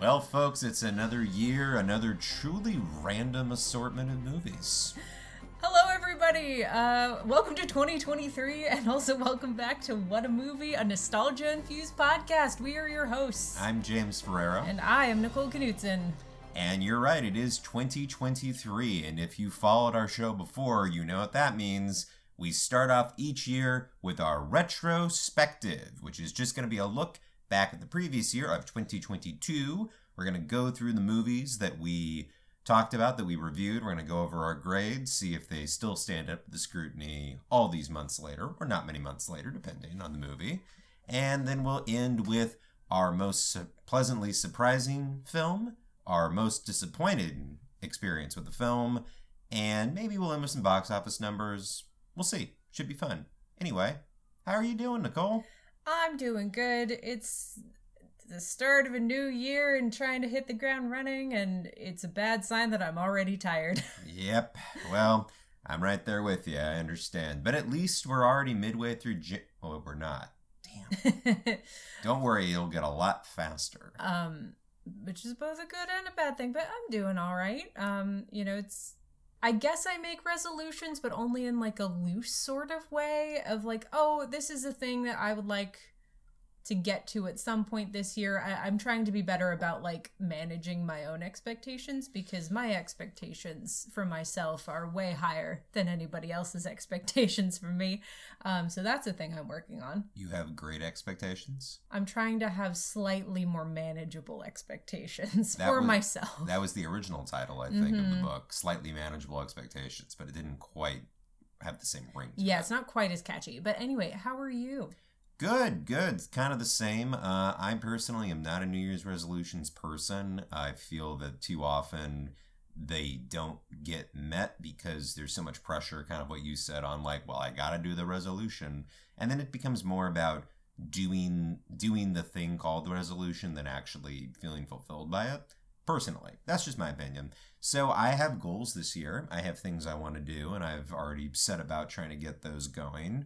Well, folks, it's another year, another truly random assortment of movies. Hello, everybody! Welcome to 2023, and also welcome back to What a Movie, a nostalgia-infused podcast. We are your hosts. I'm James Ferrero. And I am Nicole Knutson. And you're right, it is 2023, and if you followed our show before, you know what that means. We start off each year with our retrospective, which is just going to be a look back at the previous year of 2022. We're going to go through the movies that we talked about, that we reviewed. We're going to go over our grades, see if they still stand up to the scrutiny all these months later, or not many months later, depending on the movie. And then we'll end with our most pleasantly surprising film, our most disappointed experience with the film, and maybe we'll end with some box office numbers. We'll see. Should be fun. Anyway, how are you doing, Nicole? I'm doing good. It's the start of a new year and trying to hit the ground running, and it's a bad sign that I'm already tired. Yep. Well, I'm right there with you. I understand. But at least we're already midway through Oh, we're not. Damn. Don't worry, it'll get a lot faster. Which is both a good and a bad thing, but I'm doing all right. I guess I make resolutions, but only in like a loose sort of way of like, oh, this is a thing that I would like to get to at some point this year. I'm trying to be better about like managing my own expectations, because my expectations for myself are way higher than anybody else's expectations for me. So that's a thing I'm working on. You have great expectations? I'm trying to have slightly more manageable expectations myself. That was the original title, I think, of the book. Slightly Manageable Expectations, but it didn't quite have the same ring to it. It's not quite as catchy. But anyway, how are you? Good. Kind of the same. I personally am not a New Year's resolutions person. I feel that too often they don't get met because there's so much pressure, kind of what you said, on like, well, I gotta do the resolution. And then it becomes more about doing the thing called the resolution than actually feeling fulfilled by it. Personally, that's just my opinion. So I have goals this year. I have things I want to do, and I've already set about trying to get those going.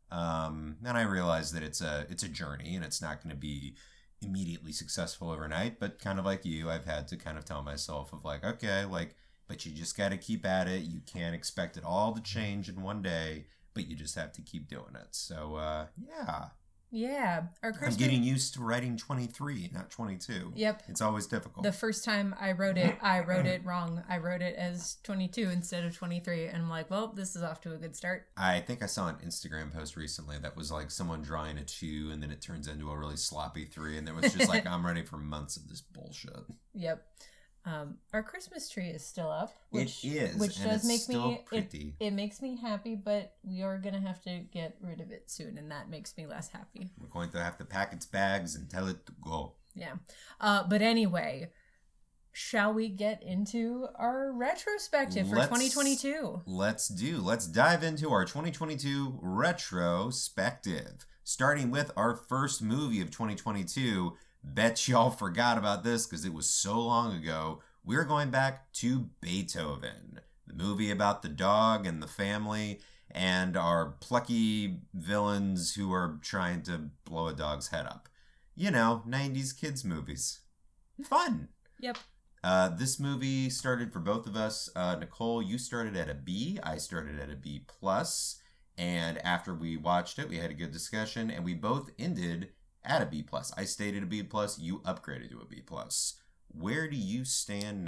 And I realize that it's a journey, and it's not going to be immediately successful overnight, but kind of like you, I've had to kind of tell myself of like, okay, like, but you just got to keep at it. You can't expect it all to change in one day, but you just have to keep doing it. So, yeah. Yeah. I'm getting used to writing 23, not 22. Yep. It's always difficult. The first time I wrote it wrong. I wrote it as 22 instead of 23. And I'm like, well, this is off to a good start. I think I saw an Instagram post recently that was like someone drawing a 2 and then it turns into a really sloppy 3. And it was just like, I'm ready for months of this bullshit. Yep. Our Christmas tree is still up, which does make me pretty. It makes me happy, but we are gonna have to get rid of it soon, and that makes me less happy. We're going to have to pack its bags and tell it to go. Yeah. But anyway, shall we get into our retrospective for 2022? Let's dive into our 2022 retrospective, starting with our first movie of 2022. Bet y'all forgot about this because it was so long ago. We're going back to Beethoven, the movie about the dog and the family and our plucky villains who are trying to blow a dog's head up. You know, 90s kids movies. Fun. Yep. This movie started for both of us. Nicole, you started at a B. I started at a B+. And after we watched it, we had a good discussion, and we both ended at a B+. I stayed at a B+, you upgraded to a B+. Where do you stand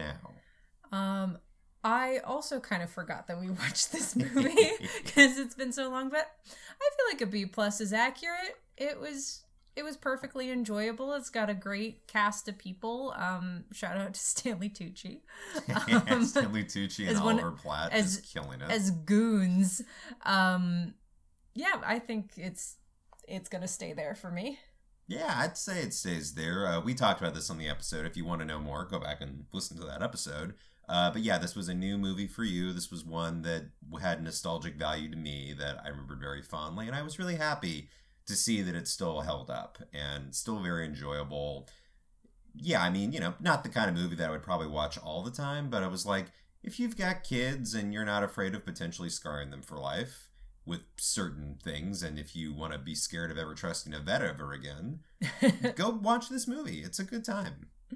now? I also kind of forgot that we watched this movie because it's been so long, but I feel like a B+ is accurate. It was perfectly enjoyable. It's got a great cast of people. Shout out to Stanley Tucci. Stanley Tucci and Oliver Platt is killing it. As goons. Yeah, I think it's gonna stay there for me. Yeah, I'd say it stays there. We talked about this on the episode. If you want to know more, go back and listen to that episode. But yeah, this was a new movie for you. This was one that had nostalgic value to me that I remembered very fondly. And I was really happy to see that it still held up and still very enjoyable. Yeah, I mean, you know, not the kind of movie that I would probably watch all the time, but I was like, if you've got kids and you're not afraid of potentially scarring them for life with certain things, and if you want to be scared of ever trusting a vet ever again, go watch this movie. It's a good time.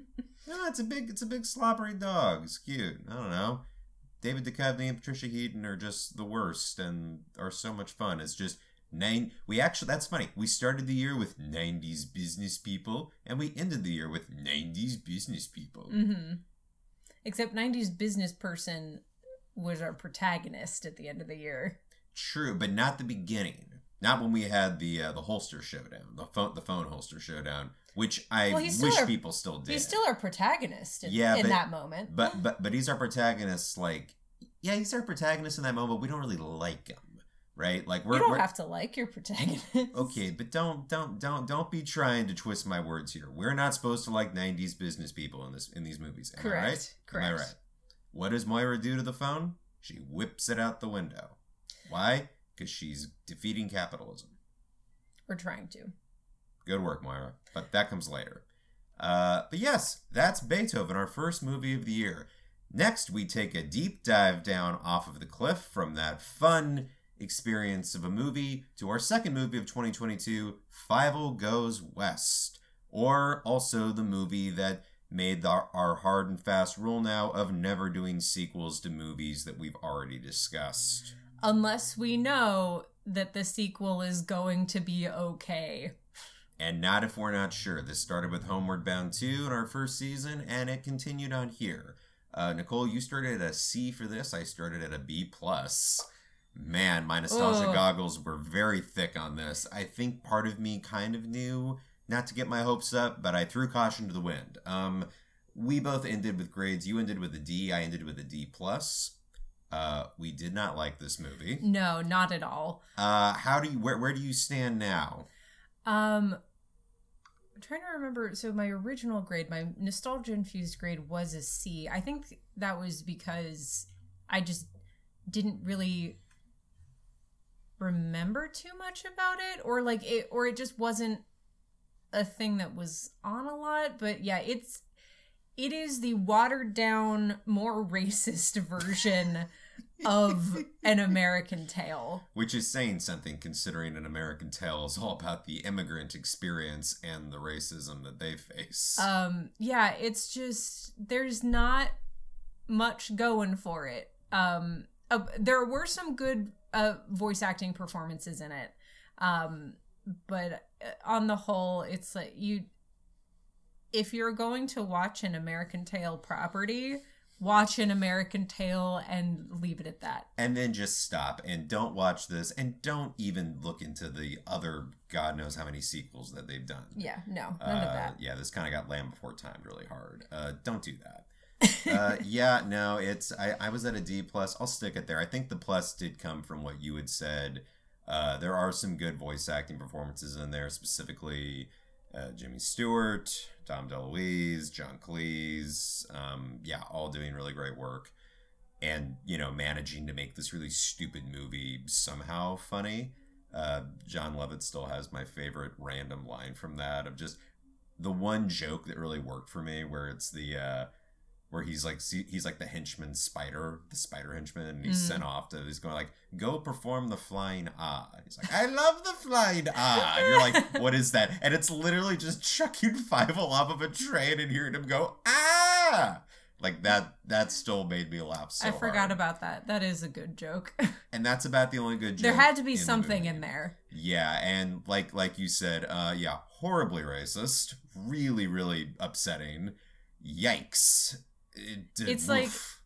No, it's a big slobbery dog. It's cute. I don't know. David Duchovny and Patricia Heaton are just the worst and are so much fun. It's just that's funny. We started the year with 90s business people, and we ended the year with 90s business people. Mm-hmm. Except 90s business person was our protagonist at the end of the year. True, but not the beginning. Not when we had the holster showdown, the phone holster showdown, which I wish people still did. He's still our protagonist in that moment. But he's our protagonist. Like, yeah, he's our protagonist in that moment. We don't really like him, right? Like you don't have to like your protagonist. Okay, but don't be trying to twist my words here. We're not supposed to like 90s business people in these movies. Am Correct. I right? Correct. Am I right? What does Moira do to the phone? She whips it out the window. Why? Because she's defeating capitalism. We're trying to. Good work, Moira. But that comes later. But yes, that's Beethoven, our first movie of the year. Next, we take a deep dive down off of the cliff from that fun experience of a movie to our second movie of 2022, Fievel Goes West. Or also the movie that made our hard and fast rule now of never doing sequels to movies that we've already discussed. Unless we know that the sequel is going to be okay. And not if we're not sure. This started with Homeward Bound 2 in our first season, and it continued on here. Nicole, you started at a C for this. I started at a B+. Man, my nostalgia goggles were very thick on this. I think part of me kind of knew not to get my hopes up, but I threw caution to the wind. We both ended with grades. You ended with a D. I ended with a D+. We did not like this movie. No, not at all. Where do you stand now? I'm trying to remember. So my original grade, my nostalgia-infused grade was a C. I think that was because I just didn't really remember too much about it, or it just wasn't a thing that was on a lot. But yeah, it is the watered down, more racist version of An American Tale. Which is saying something, considering An American Tale is all about the immigrant experience and the racism that they face. Yeah, it's just, there's not much going for it. There were some good voice acting performances in it. But on the whole, it's like if you're going to watch an American Tale property, watch An American Tale and leave it at that. And then just stop and don't watch this and don't even look into the other God knows how many sequels that they've done. Yeah, no, none of that. Yeah, this kind of got Land Before Time really hard. Don't do that. Yeah, no, I was at a D+. I'll stick it there. I think the plus did come from what you had said. There are some good voice acting performances in there, specifically Jimmy Stewart, Tom DeLuise, John Cleese, yeah, all doing really great work. And, managing to make this really stupid movie somehow funny. John Lovett still has my favorite random line from that, of just the one joke that really worked for me, where it's where he's like the henchman spider, the spider henchman, and he's sent off he's going like, go perform the flying ah. And he's like, I love the flying ah. And you're like, what is that? And it's literally just chucking Fievel off of a train and hearing him go, ah! Like that still made me laugh so hard. I forgot about that. That is a good joke. And that's about the only good joke. There had to be something in there. Yeah, and like you said, yeah, horribly racist. Really, really upsetting. Yikes. It's like,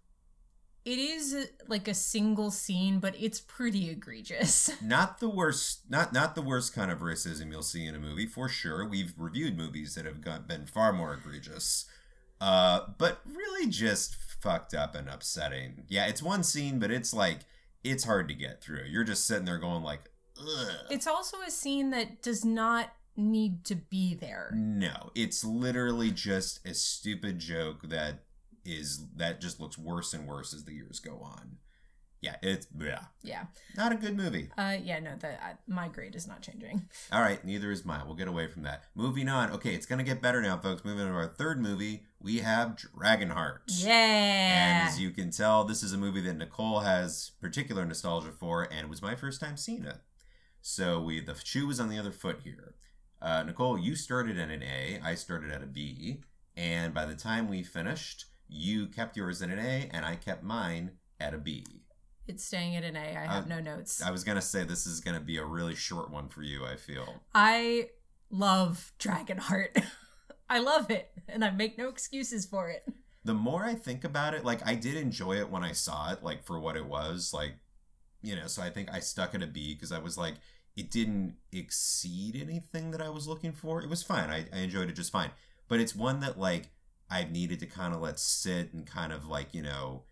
it is like a single scene, but it's pretty egregious. Not the worst kind of racism you'll see in a movie, for sure. We've reviewed movies that have been far more egregious. But really just fucked up and upsetting. Yeah, it's one scene, but it's like, it's hard to get through. You're just sitting there going like, ugh. It's also a scene that does not need to be there. No, it's literally just a stupid joke that just looks worse and worse as the years go on. Yeah, yeah, not a good movie. Yeah, no, my grade is not changing. All right, neither is mine. We'll get away from that. Moving on. Okay, it's gonna get better now, folks. Moving on to our third movie, we have Dragonheart. Yeah. And as you can tell, this is a movie that Nicole has particular nostalgia for, and it was my first time seeing it. So the shoe was on the other foot here. Nicole, you started at an A. I started at a B. And by the time we finished, you kept yours at an A, and I kept mine at a B. It's staying at an A. I have no notes. I was going to say this is going to be a really short one for you, I feel. I love Dragonheart. I love it, and I make no excuses for it. The more I think about it, like, I did enjoy it when I saw it, like, for what it was, like, you know, so I think I stuck at a B because I was like, it didn't exceed anything that I was looking for. It was fine. I enjoyed it just fine. But it's one that, like, I've needed to kind of let sit and kind of, like, you know,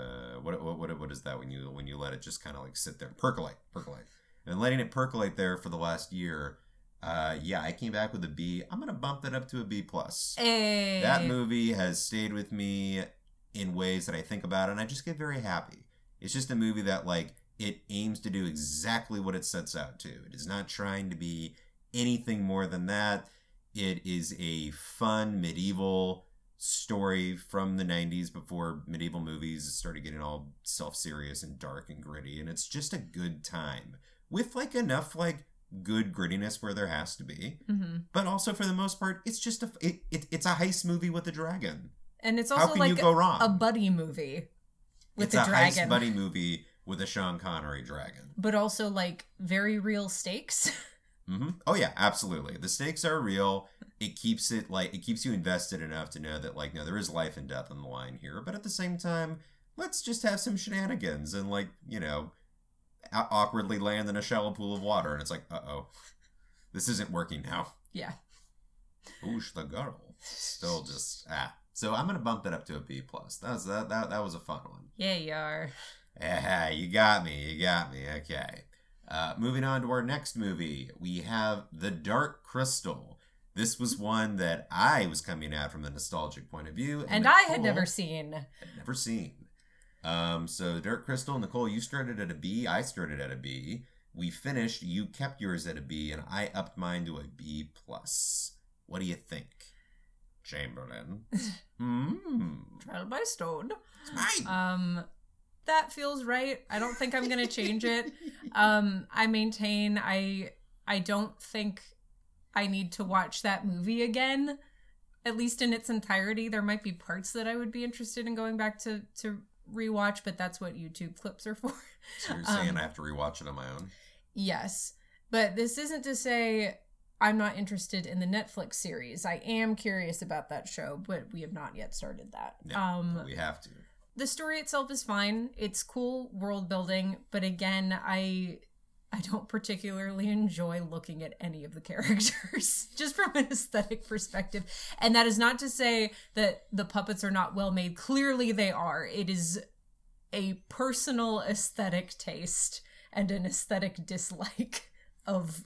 what is that when you let it just kind of like sit there, percolate, and letting it percolate there for the last year. Yeah, I came back with a B. I'm gonna bump that up to a B plus. Hey. That movie has stayed with me in ways that I think about, and I just get very happy. It's just a movie that, like, it aims to do exactly what it sets out to. It is not trying to be anything more than that. It is a fun medieval story from the 90s before medieval movies started getting all self-serious and dark and gritty, and it's just a good time with, like, enough, like, good grittiness where there has to be, but also for the most part it's just it's a heist movie with a dragon, and it's also, how can like, you go wrong? a buddy movie with a dragon. It's a heist buddy movie with a Sean Connery dragon, but also, like, very real stakes. Oh yeah, absolutely. The stakes are real. It keeps you invested enough to know that, like, no, there is life and death on the line here. But at the same time, let's just have some shenanigans and, like, you know, awkwardly land in a shallow pool of water. And it's like, uh-oh, this isn't working now. Yeah. Oosh, the girl. Still just, So I'm going to bump that up to a B+. That was a fun one. Yeah, you are. Yeah, you got me. Okay. Moving on to our next movie, we have The Dark Crystal. This was one that I was coming at from the nostalgic point of view. And I had never seen. So Dark Crystal, Nicole, you started at a B. I started at a B. We finished. You kept yours at a B, and I upped mine to a B+. What do you think, Chamberlain? Trial by stone. It's mine. That feels right. I don't think I'm gonna change it. I maintain I don't think I need to watch that movie again, at least in its entirety. There might be parts that I would be interested in going back to rewatch, but that's what YouTube clips are for. So you're saying I have to rewatch it on my own? Yes. But this isn't to say I'm not interested in the Netflix series. I am curious about that show, but we have not yet started that. Yeah, we have to. The story itself is fine. It's cool world building, but again, I don't particularly enjoy looking at any of the characters, just from an aesthetic perspective. And that is not to say that the puppets are not well made. Clearly they are. It is a personal aesthetic taste and an aesthetic dislike of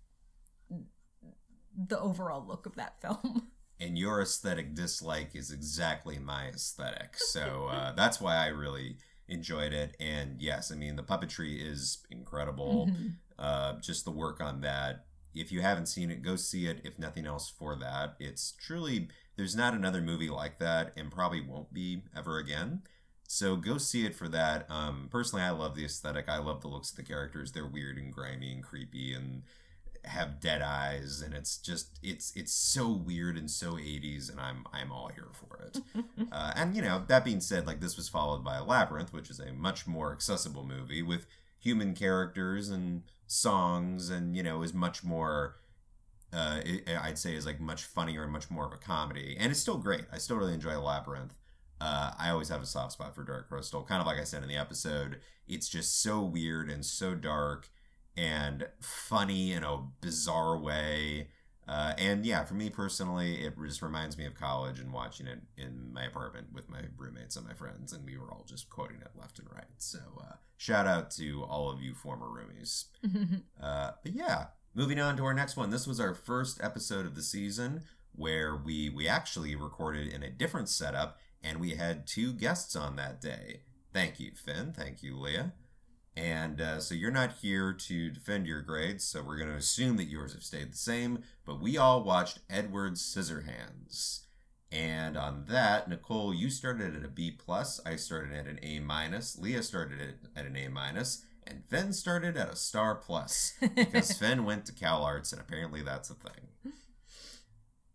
the overall look of that film. And your aesthetic dislike is exactly my aesthetic. So that's why I really enjoyed it. And yes, I mean, the puppetry is incredible. Just the work on that. If you haven't seen it, go see it. If nothing else for that. It's truly, there's not another movie like that and probably won't be ever again. So go see it for that. Personally, I love the aesthetic. I love the looks of the characters. They're weird and grimy and creepy and have dead eyes, and it's just it's so weird and so 80s, and I'm all here for it. And you know, that being said, like, this was followed by Labyrinth, which is a much more accessible movie with human characters and songs, and, you know, is much more I'd say is like much funnier and much more of a comedy, and it's still great. I still really enjoy Labyrinth. I always have a soft spot for Dark Crystal, kind of like I said in the episode. It's just so weird and so dark and funny in a bizarre way. And yeah, for me personally, it just reminds me of college and watching it in my apartment with my roommates and my friends, and we were all just quoting it left and right. So shout out to all of you former roomies. But yeah, moving on to our next one. This was our first episode of the season where we actually recorded in a different setup, and we had 2 guests on that day. Thank you, Finn. Thank you, Leah. And so you're not here to defend your grades, so we're going to assume that yours have stayed the same. But we all watched Edward Scissorhands. And on that, Nicole, you started at a B+, I started at an A-, Leah started at an A-, and Finn started at a star+, because Finn went to Cal Arts, and apparently that's a thing.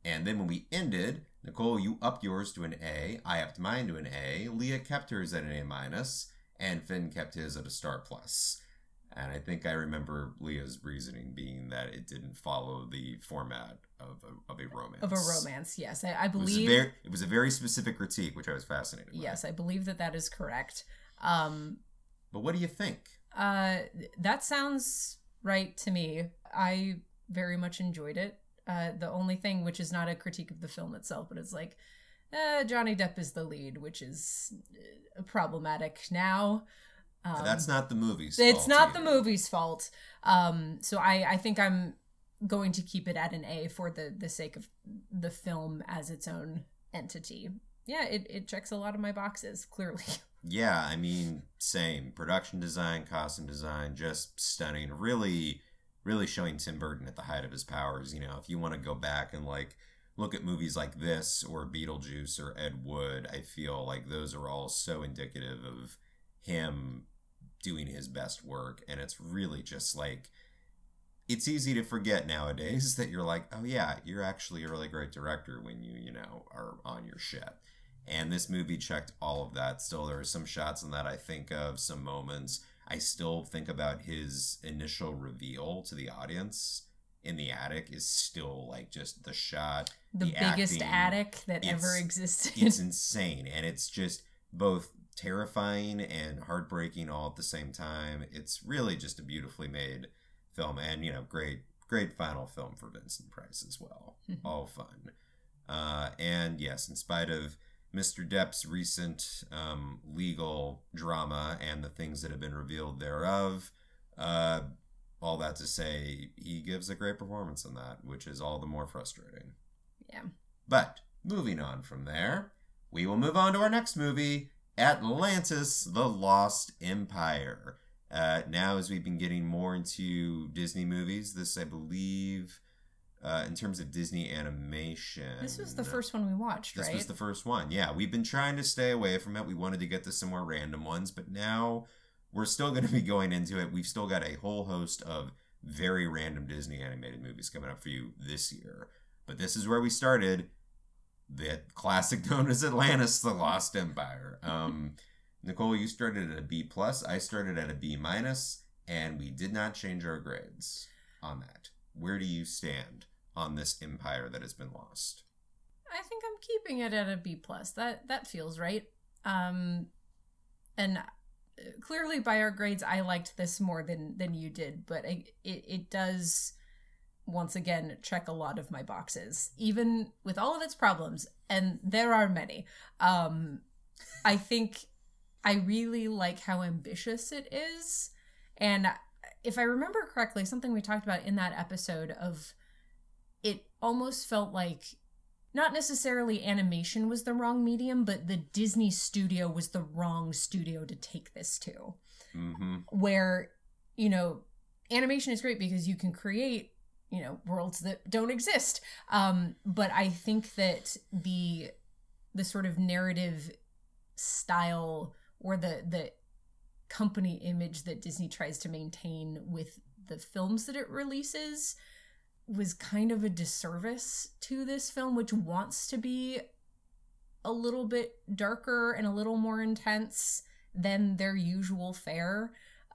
And then when we ended, Nicole, you upped yours to an A. I upped mine to an A. Leah kept hers at an A minus, and Finn kept his at a star plus. And I think I remember Leah's reasoning being that it didn't follow the format of a romance. Of a romance, yes. I believe... It was a very specific critique, which I was fascinated by. Yes, I believe that is correct. But what do you think? That sounds right to me. I very much enjoyed it. The only thing, which is not a critique of the film itself, but it's like, Johnny Depp is the lead, which is problematic now. That's not the movie's fault. It's not the movie's fault. So I think I'm going to keep it at an A for the sake of the film as its own entity. Yeah, it checks a lot of my boxes, clearly. Yeah, I mean, same. Production design, costume design, just stunning. Really, really showing Tim Burton at the height of his powers. You know, if you want to go back and like look at movies like this or Beetlejuice or Ed Wood, I feel like those are all so indicative of him doing his best work. And it's really just like, it's easy to forget nowadays that you're like, oh yeah, you're actually a really great director when you know, are on your shit. And this movie checked all of that. Still, there are some shots in that I think of, some moments. I still think about his initial reveal to the audience in the attic is still like just the shot. The biggest acting, attic that ever existed. It's insane. And it's just both terrifying and heartbreaking all at the same time. It's really just a beautifully made film. And, you know, great final film for Vincent Price as well. All fun. And yes, in spite of Mr. Depp's recent legal drama and the things that have been revealed thereof, all that to say, he gives a great performance in that, which is all the more frustrating. Yeah. But moving on from there, we will move on to our next movie, Atlantis, The Lost Empire. Now, as we've been getting more into Disney movies, this, I believe... in terms of Disney animation. This was the first one we watched, right? This was the first one, yeah. We've been trying to stay away from it. We wanted to get to some more random ones, but now we're still going to be going into it. We've still got a whole host of very random Disney animated movies coming up for you this year. But this is where we started. The classic known as Atlantis, The Lost Empire. Nicole, you started at a B+. I started at a B-, and we did not change our grades on that. Where do you stand on this empire that has been lost? I think I'm keeping it at a B+. That feels right. And clearly by our grades, I liked this more than you did, but it does once again check a lot of my boxes, even with all of its problems, and there are many. I think I really like how ambitious it is, and if I remember correctly, something we talked about in that episode of it almost felt like not necessarily animation was the wrong medium, but the Disney studio was the wrong studio to take this to. Mm-hmm. Where, you know, animation is great because you can create, you know, worlds that don't exist. But I think that the sort of narrative style or the company image that Disney tries to maintain with the films that it releases was kind of a disservice to this film, which wants to be a little bit darker and a little more intense than their usual fare,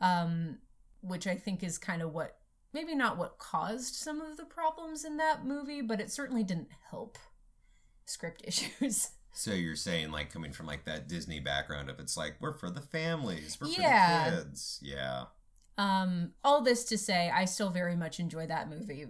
which I think is kind of what, maybe not what caused some of the problems in that movie, but it certainly didn't help script issues. So you're saying, like, coming from, like, that Disney background of it's like, we're for the families, we're for the kids. Yeah. All this to say, I still very much enjoy that movie.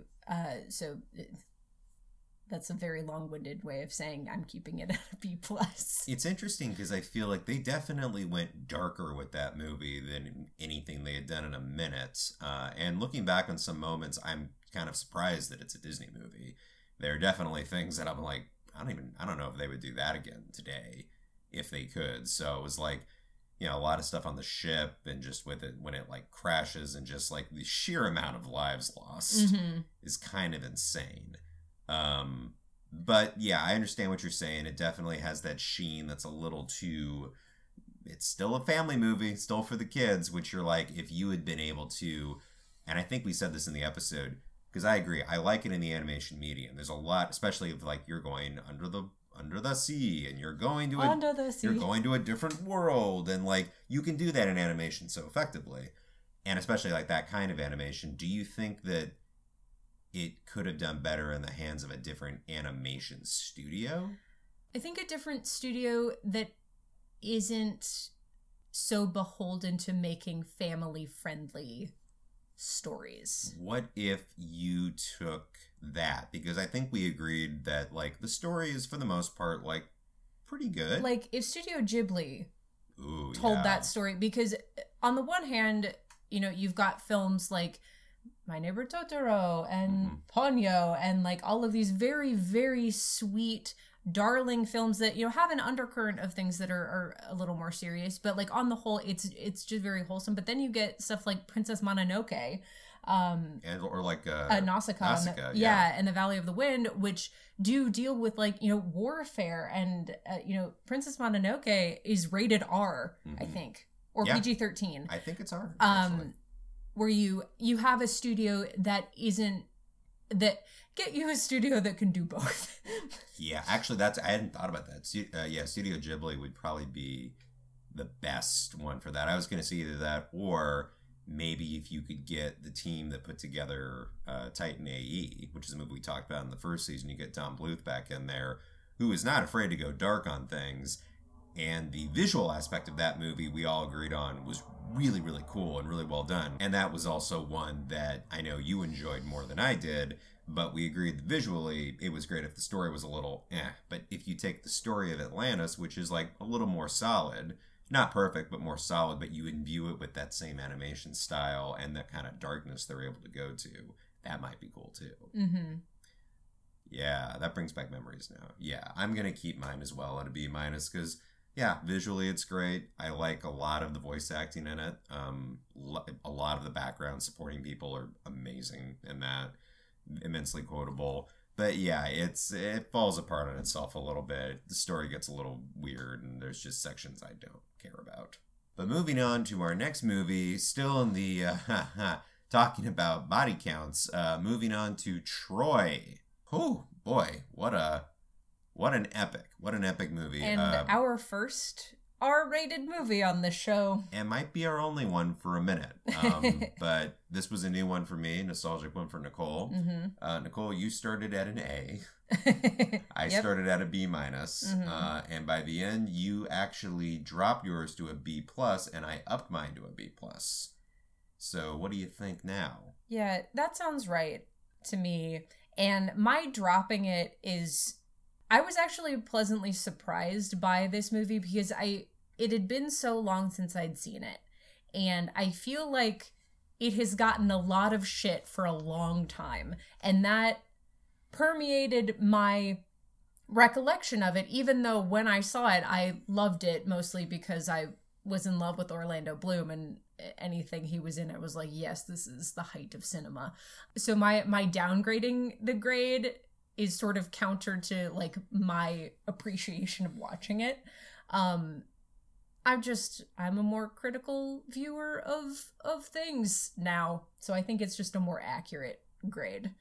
That's a very long-winded way of saying I'm keeping it at a B+. It's interesting because I feel like they definitely went darker with that movie than anything they had done in a minute. And looking back on some moments, I'm kind of surprised that it's a Disney movie. There are definitely things that I'm like, I don't know if they would do that again today if they could. So it was like, you know, a lot of stuff on the ship and just with it when it like crashes and just like the sheer amount of lives lost is kind of insane. But yeah, I understand what you're saying. It definitely has that sheen that's a little too, it's still a family movie, still for the kids, which you're like, if you had been able to, and I think we said this in the episode, Because I agree, I like it in the animation medium. There's a lot, especially if like you're going under the sea and you're going to you're going to a different world, and like you can do that in animation so effectively, and especially like that kind of animation. Do you think that it could have done better in the hands of a different animation studio? I think a different studio that isn't so beholden to making family-friendly stories. What if you took that? Because I think we agreed that, like, the story is, for the most part, like, pretty good. Like, if Studio Ghibli told that story, because on the one hand, you know, you've got films like My Neighbor Totoro and Ponyo and, like, all of these very, very sweet, darling films that, you know, have an undercurrent of things that are a little more serious, but like on the whole it's just very wholesome. But then you get stuff like Princess Mononoke, or like Nausicaa, and The Valley of the Wind, which do deal with, like, you know, warfare, and you know, Princess Mononoke is rated R, I think, or PG-13. I think it's R. Where you have a studio that isn't that get you a studio that can do both. Yeah, actually, I hadn't thought about that. Studio Ghibli would probably be the best one for that. I was going to say either that, or maybe if you could get the team that put together Titan AE, which is a movie we talked about in the first season. You get Don Bluth back in there, who is not afraid to go dark on things. And the visual aspect of that movie we all agreed on was really, really cool and really well done. And that was also one that I know you enjoyed more than I did, but we agreed that visually it was great if the story was a little But if you take the story of Atlantis, which is like a little more solid, not perfect, but more solid, but you imbue it with that same animation style and that kind of darkness they're able to go to, that might be cool too. Mm-hmm. Yeah, that brings back memories now. Yeah, I'm going to keep mine as well at a B-, because yeah, visually it's great. I like a lot of the voice acting in it. A lot of the background supporting people are amazing in that. Immensely quotable. But yeah, it falls apart on itself a little bit. The story gets a little weird, and there's just sections I don't care about. But moving on to our next movie, still in the talking about body counts, moving on to Troy. Oh boy, what an epic movie. And our first R-rated movie on this show. And might be our only one for a minute. But this was a new one for me, nostalgic one for Nicole. Mm-hmm. Nicole, you started at an A. I started at a B-. And by the end, you actually dropped yours to a B+, and I upped mine to a B+. So what do you think now? Yeah, that sounds right to me. And my dropping it is... I was actually pleasantly surprised by this movie because it had been so long since I'd seen it. And I feel like it has gotten a lot of shit for a long time. And that permeated my recollection of it, even though when I saw it, I loved it mostly because I was in love with Orlando Bloom, and anything he was in, I was like, yes, this is the height of cinema. So my downgrading the grade is sort of counter to like my appreciation of watching it. I'm a more critical viewer of things now. So I think it's just a more accurate grade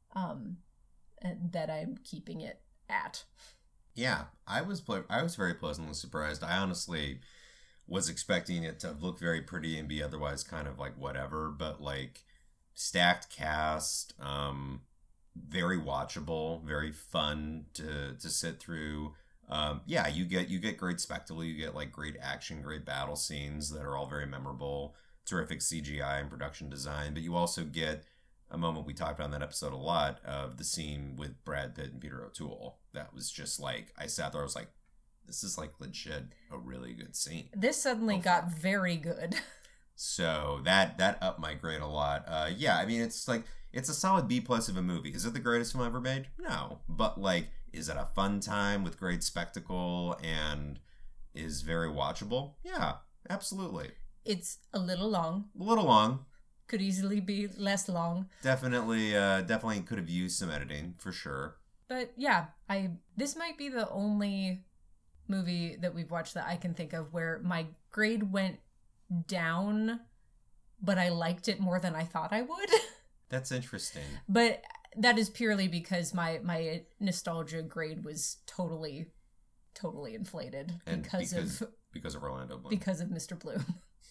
that I'm keeping it at. Yeah, I was very pleasantly surprised. I honestly was expecting it to look very pretty and be otherwise kind of like whatever, but like stacked cast, very watchable, very fun to sit through. Yeah, you get great spectacle, you get like great action, great battle scenes that are all very memorable, terrific CGI and production design, but you also get a moment we talked about in that episode a lot of the scene with Brad Pitt and Peter O'Toole. That was just like, I sat there, I was like, this is like legit a really good scene. This suddenly got very good. So that upped my grade a lot. Yeah, I mean, it's like, it's a solid B+ of a movie. Is it the greatest film ever made? No. But, like, is it a fun time with great spectacle and is very watchable? Yeah, absolutely. It's a little long. A little long. Could easily be less long. Definitely could have used some editing, for sure. But, yeah, this might be the only movie that we've watched that I can think of where my grade went down, but I liked it more than I thought I would. That's interesting. But that is purely because my nostalgia grade was totally inflated And because of Orlando Bloom. Because of Mr. Bloom.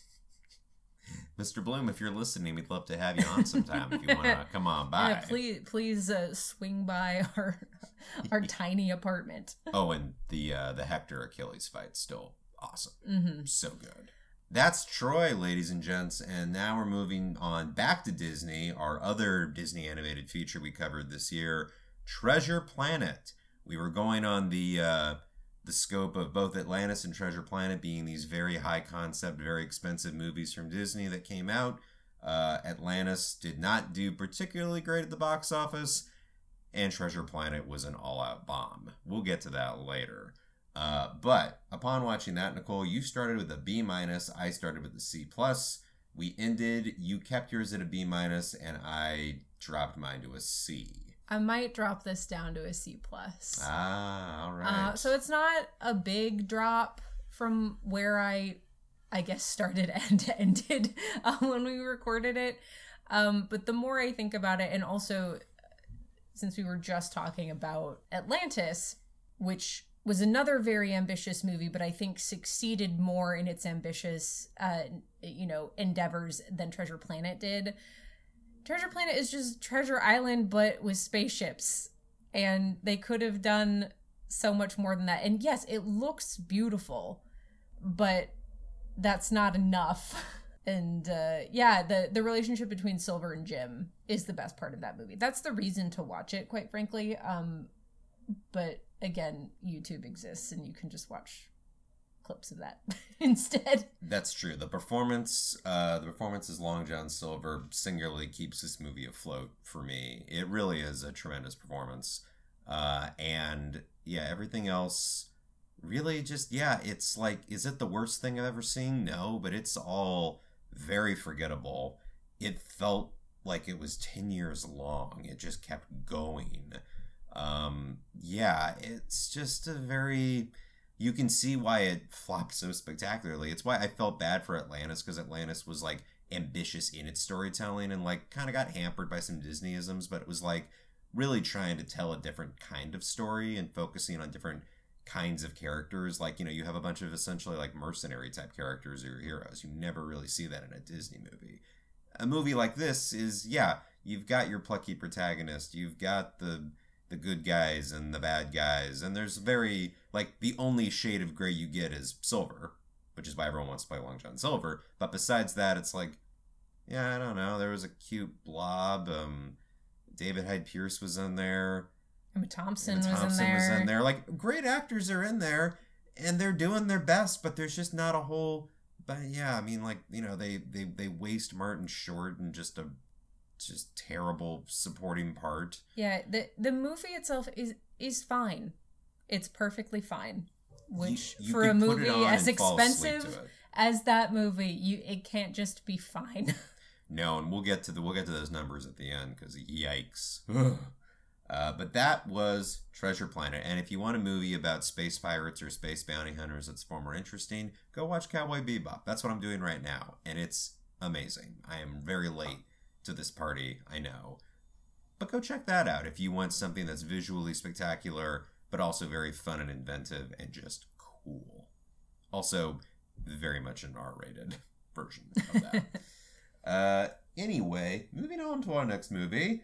Mr. Bloom, if you're listening, we'd love to have you on sometime if you want to come on by. Yeah, please swing by our tiny apartment. Oh, and the Hector Achilles fight's still awesome. Mm-hmm. So good. That's Troy, ladies and gents, and now we're moving on back to Disney, our other Disney animated feature we covered this year, Treasure Planet. We were going on the scope of both Atlantis and Treasure Planet being these very high concept, very expensive movies from Disney that came out. Atlantis did not do particularly great at the box office, and Treasure Planet was an all-out bomb. We'll get to that later. But upon watching that, Nicole, you started with a B-. I started with a C+. We ended, you kept yours at a B-, and I dropped mine to a C. I might drop this down to a C+. All right. So it's not a big drop from where I guess started and ended when we recorded it. But the more I think about it, and also since we were just talking about Atlantis, which was another very ambitious movie, but I think succeeded more in its ambitious, endeavors than Treasure Planet did. Treasure Planet is just Treasure Island, but with spaceships. And they could have done so much more than that. And yes, it looks beautiful, but that's not enough. And the relationship between Silver and Jim is the best part of that movie. That's the reason to watch it, quite frankly. But again, YouTube exists and you can just watch clips of that instead. That's true. The performance as Long John Silver singularly keeps this movie afloat for me. It really is a tremendous performance. And yeah, everything else really just, it's like, is it the worst thing I've ever seen? No, but it's all very forgettable. It felt like it was 10 years long. It just kept going. It's just a very... You can see why it flopped so spectacularly. It's why I felt bad for Atlantis, because Atlantis was, like, ambitious in its storytelling and, like, kind of got hampered by some Disneyisms, but it was, like, really trying to tell a different kind of story and focusing on different kinds of characters. Like, you have a bunch of essentially, like, mercenary-type characters or heroes. You never really see that in a Disney movie. A movie like this is, you've got your plucky protagonist, you've got the good guys and the bad guys, and there's very, like, the only shade of gray you get is Silver, which is why everyone wants to play Long John Silver, but besides that, it's like, I don't know, there was a cute blob, David Hyde Pierce was in there, Emma Thompson was in there, like, great actors are in there, and they're doing their best, but there's just not a whole, but they waste Martin Short in just terrible supporting part. Yeah, the movie itself is fine. It's perfectly fine. Which you for a movie as expensive as that movie, it can't just be fine. No, and we'll get to those numbers at the end because yikes. But that was Treasure Planet, and if you want a movie about space pirates or space bounty hunters that's far more interesting, go watch Cowboy Bebop. That's what I'm doing right now, and it's amazing. I am very late to this party, I know. But go check that out if you want something that's visually spectacular, but also very fun and inventive and just cool. Also, very much an R-rated version of that. Anyway, moving on to our next movie.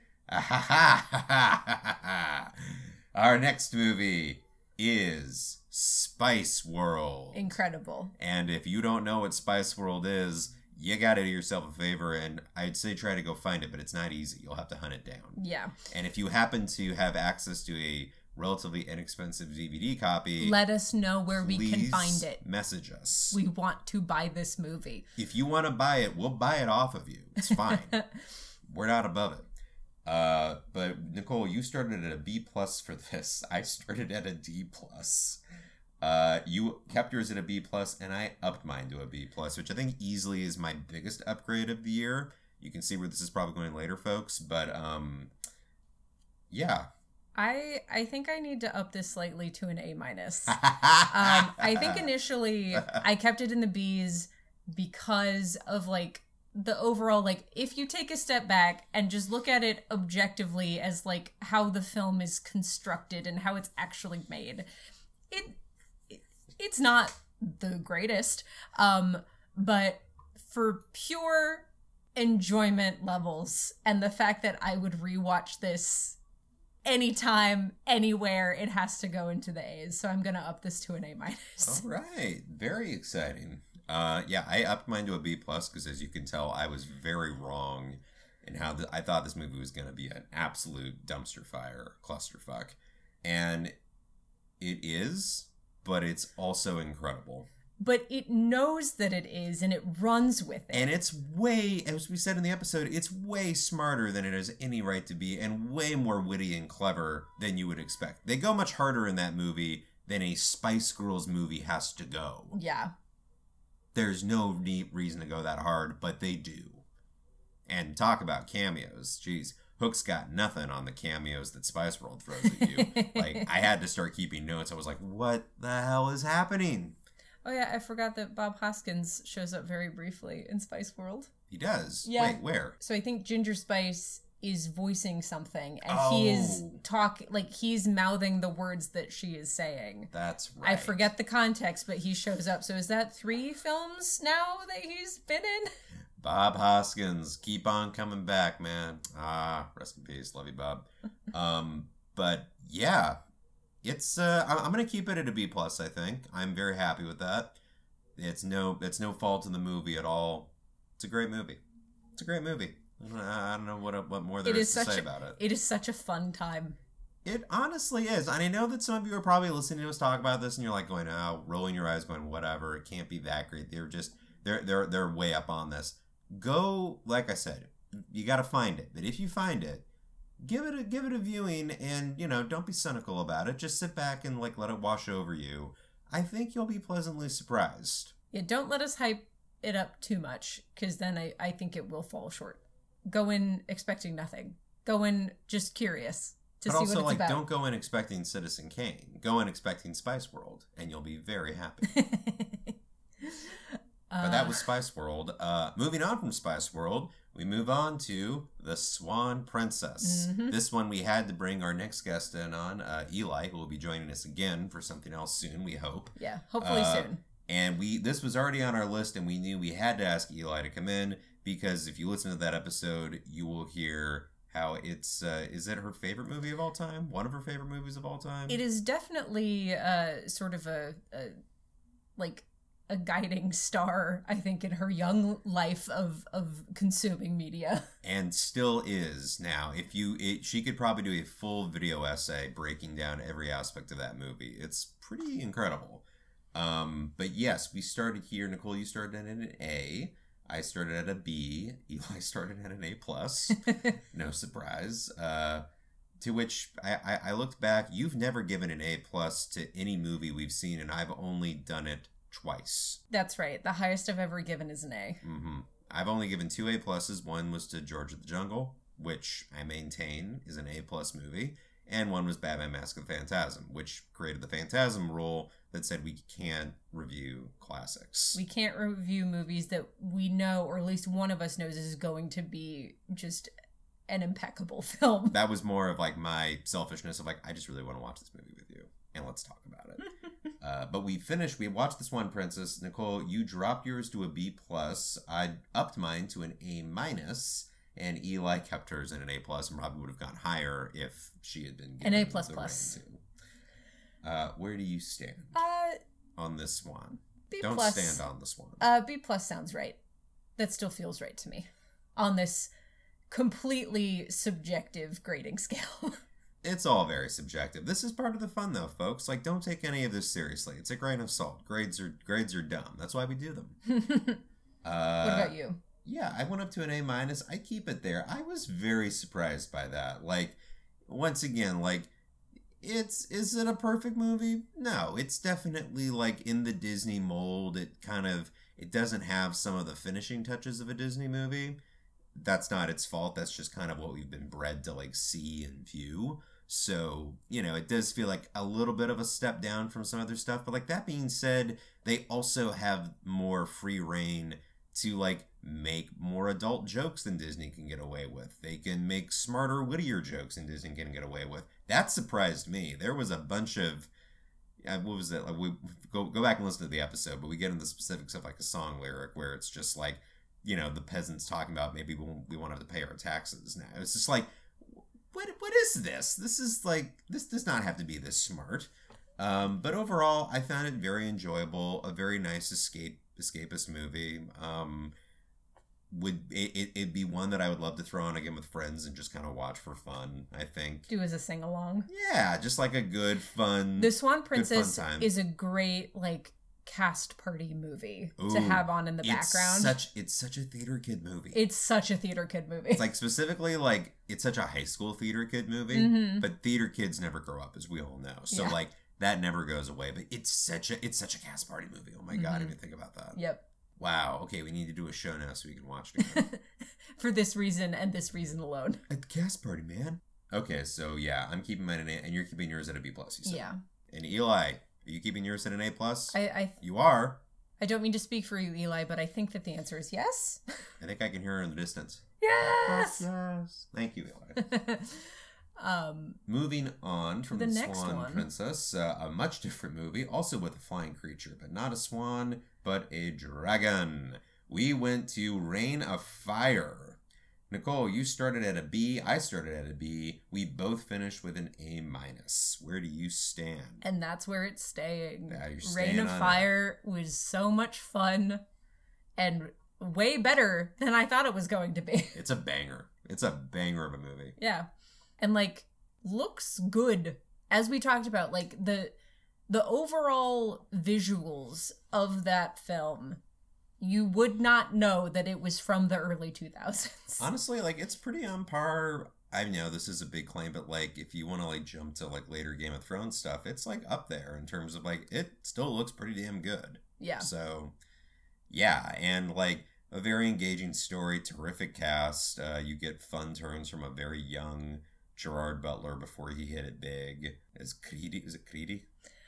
Our next movie is Spice World. Incredible. And if you don't know what Spice World is, you gotta do yourself a favor, and I'd say try to go find it, but it's not easy. You'll have to hunt it down. Yeah. And if you happen to have access to a relatively inexpensive DVD copy, let us know where we can find it. Message us. We want to buy this movie. If you want to buy it, we'll buy it off of you. It's fine. We're not above it. But Nicole, you started at a B+ for this. I started at a D+. You kept yours at a B+, and I upped mine to a B+, which I think easily is my biggest upgrade of the year. You can see where this is probably going later, folks, but, yeah. I think I need to up this slightly to an A-. I think initially I kept it in the B's because of, like, the overall, like, if you take a step back and just look at it objectively as like how the film is constructed and how it's actually made, it's not the greatest, but for pure enjoyment levels and the fact that I would rewatch this anytime, anywhere, it has to go into the A's. So I'm gonna up this to an A minus. All right, very exciting. Yeah, I upped mine to a B plus because, as you can tell, I was very wrong in how I thought this movie was gonna be an absolute dumpster fire, clusterfuck, and it is, but it's also incredible. But it knows that it is, and it runs with it. And it's way, as we said in the episode, it's way smarter than it has any right to be, and way more witty and clever than you would expect. They go much harder in that movie than a Spice Girls movie has to go. Yeah. There's no reason to go that hard, but they do. And talk about cameos. Jeez, Hook's got nothing on the cameos that Spice World throws at you. Like, I had to start keeping notes. I was like, what the hell is happening? Oh yeah, I forgot that Bob Hoskins shows up very briefly in Spice World. He does? Yeah. Wait, where? So I think Ginger Spice is voicing something, and he is he's mouthing the words that she is saying. That's right. I forget the context, but he shows up. So is that 3 films now that he's been in? Bob Hoskins, keep on coming back, man. Rest in peace. Love you, Bob. But yeah, it's I'm gonna keep it at a B plus. I think I'm very happy with that. It's no fault in the movie at all. It's a great movie. It's a great movie. I don't know what more there is to say about it. It is such a fun time. It honestly is. And I know that some of you are probably listening to us talk about this and you're like going, oh, rolling your eyes going, whatever, it can't be that great. They're way up on this. Go, like I said, you got to find it. But if you find it, give it a viewing, and don't be cynical about it. Just sit back and let it wash over you. I think you'll be pleasantly surprised. Yeah, don't let us hype it up too much, because then I think it will fall short. Go in expecting nothing. Go in just curious to see what it's about. Don't go in expecting Citizen Kane. Go in expecting Spice World, and you'll be very happy. But that was Spice World. Moving on from Spice World, we move on to The Swan Princess. Mm-hmm. This one we had to bring our next guest in on, Eli, who will be joining us again for something else soon, we hope. Yeah, hopefully soon. And this was already on our list, and we knew we had to ask Eli to come in, because if you listen to that episode, you will hear how it's, is it her favorite movie of all time? One of her favorite movies of all time? It is definitely sort of a guiding star, I think, in her young life of consuming media. And still is now. She could probably do a full video essay breaking down every aspect of that movie. It's pretty incredible. But yes, we started here. Nicole, you started at an A. I started at a B. Eli started at an A+. No surprise. To which I looked back. You've never given an A+ to any movie we've seen, and I've only done it twice. That's right. The highest I've ever given is an A. Mm-hmm. I've only given 2 A+. One was to George of the Jungle, which I maintain is an A+ movie. And one was Batman Mask of the Phantasm, which created the Phantasm rule that said we can't review classics. We can't review movies that we know, or at least one of us knows, is going to be just an impeccable film. That was more of my selfishness of I just really want to watch this movie with you, and let's talk about it. But we watched The Swan Princess. Nicole, you dropped yours to a B+. I upped mine to an A-. And Eli kept hers in an A+, and probably would have gone higher if she had been given an A++. Where do you stand on this Swan? B+. Don't stand on the Swan. B+ sounds right. That still feels right to me on this completely subjective grading scale. It's all very subjective. This is part of the fun, though, folks. Don't take any of this seriously. It's a grain of salt. Grades are dumb. That's why we do them. What about you? Yeah, I went up to an A-. I keep it there. I was very surprised by that. Once again, is it a perfect movie? No, it's definitely in the Disney mold. It doesn't have some of the finishing touches of a Disney movie. That's not its fault. That's just kind of what we've been bred to see and view. So, it does feel like a little bit of a step down from some other stuff. But that being said, they also have more free reign to like make more adult jokes than Disney can get away with. They can make smarter, wittier jokes than Disney can get away with. That surprised me. There was a bunch of what was it? Like we go back and listen to the episode, but we get into the specifics of like a song lyric where it's just like, you know, the peasants talking about maybe we won't have to pay our taxes now. It's just like, what is this? This is like, this does not have to be this smart. But overall, I found it very enjoyable. A very nice escapist movie. It'd be one that I would love to throw on again with friends and just kind of watch for fun, I think. Do as a sing-along. Yeah, just like a good fun... The Swan Princess is a great, like, cast party movie to have on in the background. It's such a theater kid movie. It's such a theater kid movie. It's like specifically, like, it's such a high school theater kid movie, but theater kids never grow up, as we all know. So, like, that never goes away. But it's such a cast party movie. Oh my God, I didn't think about that. Yep. Wow, okay, we need to do a show now so we can watch it again. For this reason and this reason alone. A cast party, man. Okay, so yeah, I'm keeping mine at an A, and you're keeping yours at a B+, you said. Yeah. And Eli, are you keeping yours at an A+? You are. I don't mean to speak for you, Eli, but I think that the answer is yes. I think I can hear her in the distance. Yes! Yes. Thank you, Eli. Moving on from the Swan Princess, a much different movie, also with a flying creature, but not a swan, but a dragon. We went to Reign of Fire. Nicole, you started at a B, I started at a B. We both finished with an A-. Where do you stand? And that's where it's staying. Yeah, you're staying Reign of Fire was so much fun and way better than I thought it was going to be. It's a banger. It's a banger of a movie. Yeah. And, like, looks good. As we talked about, like, the overall visuals of that film, you would not know that it was from the early 2000s. Honestly, like, it's pretty on par. I know this is a big claim, but, like, if you want to, like, jump to, like, later Game of Thrones stuff, it's, like, up there in terms of, like, it still looks pretty damn good. Yeah. So, yeah, and, like, a very engaging story, terrific cast. You get fun turns from a very young Gerard Butler before he hit it big. Is it Creedy?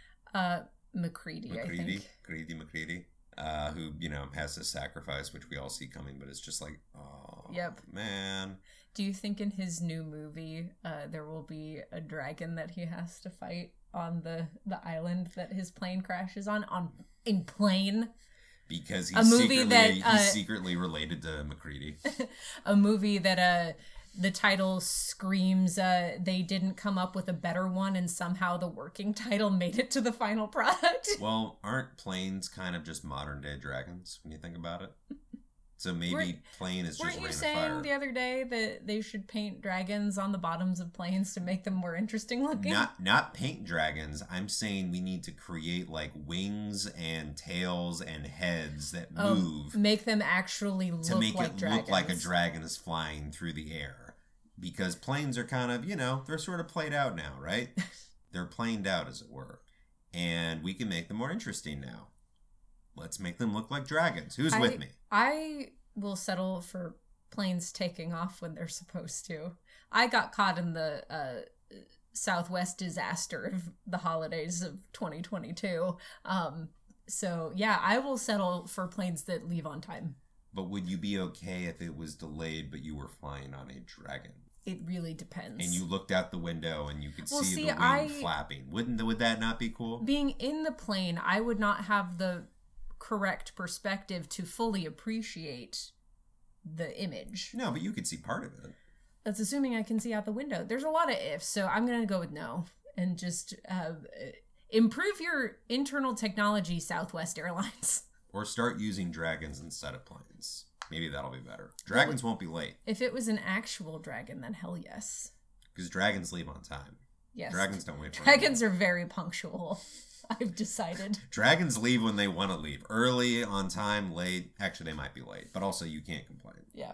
MacReady, I think. MacReady. Who, you know, has this sacrifice, which we all see coming, but it's just like, oh, yep. Man. Do you think in his new movie, there will be a dragon that he has to fight on the island that his plane crashes on in plane? Because he's secretly related to MacReady. A movie that the title screams they didn't come up with a better one, and somehow the working title made it to the final product. Well, aren't planes kind of just modern day dragons when you think about it? So maybe plane is just Reign of Fire. Weren't you saying the other day that they should paint dragons on the bottoms of planes to make them more interesting looking? Not paint dragons. I'm saying we need to create like wings and tails and heads that move. Make them actually look to make like it dragons. Look like a dragon is flying through the air. Because planes are kind of, you know, they're sort of played out now, right? They're planed out, as it were. And we can make them more interesting now. Let's make them look like dragons. Who's with me? I will settle for planes taking off when they're supposed to. I got caught in the Southwest disaster of the holidays of 2022. So, yeah, I will settle for planes that leave on time. But would you be okay if it was delayed, but you were flying on a dragon? It really depends. And you looked out the window and you could see the wing flapping. Would that not be cool? Being in the plane, I would not have the correct perspective to fully appreciate the image. No, but you could see part of it. That's assuming I can see out the window. There's a lot of ifs, so I'm going to go with no. And just improve your internal technology, Southwest Airlines. Or start using dragons instead of planes. Maybe that'll be better. Dragons won't be late. If it was an actual dragon, then hell yes. Because dragons leave on time. Yes. Dragons don't wait for Dragons are very punctual. I've decided. Dragons leave when they want to leave. Early, on time, late. Actually, they might be late. But also, you can't complain. Yeah.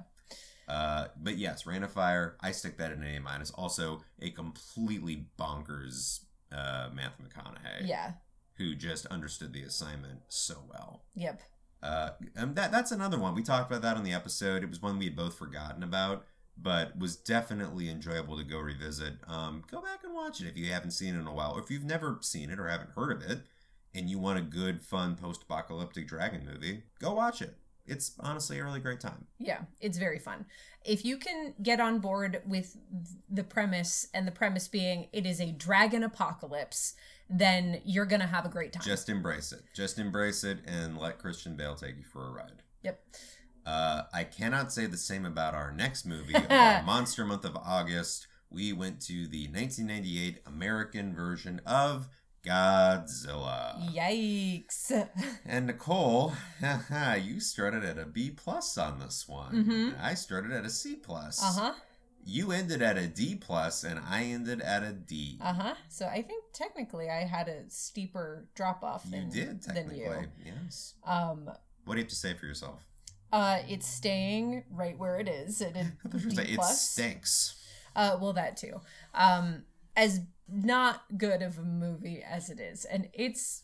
But yes, Reign of Fire. I stick that at an A-. Also, a completely bonkers Matthew McConaughey. Yeah. Who just understood the assignment so well. Yep. And that's another one. We talked about that on the episode. It was one we had both forgotten about, but was definitely enjoyable to go revisit. Go back and watch it if you haven't seen it in a while. Or if you've never seen it or haven't heard of it, and you want a good, fun, post-apocalyptic dragon movie, go watch it. it's honestly a really great time. Yeah, it's very fun. If you can get on board with the premise, and the premise being it is a dragon apocalypse, then you're going to have a great time. Just embrace it. Just embrace it and let Christian Bale take you for a ride. Yep. I cannot say the same about our next movie, our monster month of August. We went to the 1998 American version of Godzilla. Yikes. And Nicole, you started at a B+ on this one. Mm-hmm. I started at a C+. Uh-huh. You ended at a D+, and I ended at a D. Uh-huh. So I think technically I had a steeper drop-off than you. You did, technically. Yes. What do you have to say for yourself? It's staying right where it is. It stinks. Well, that too. As not good of a movie as it is, and it's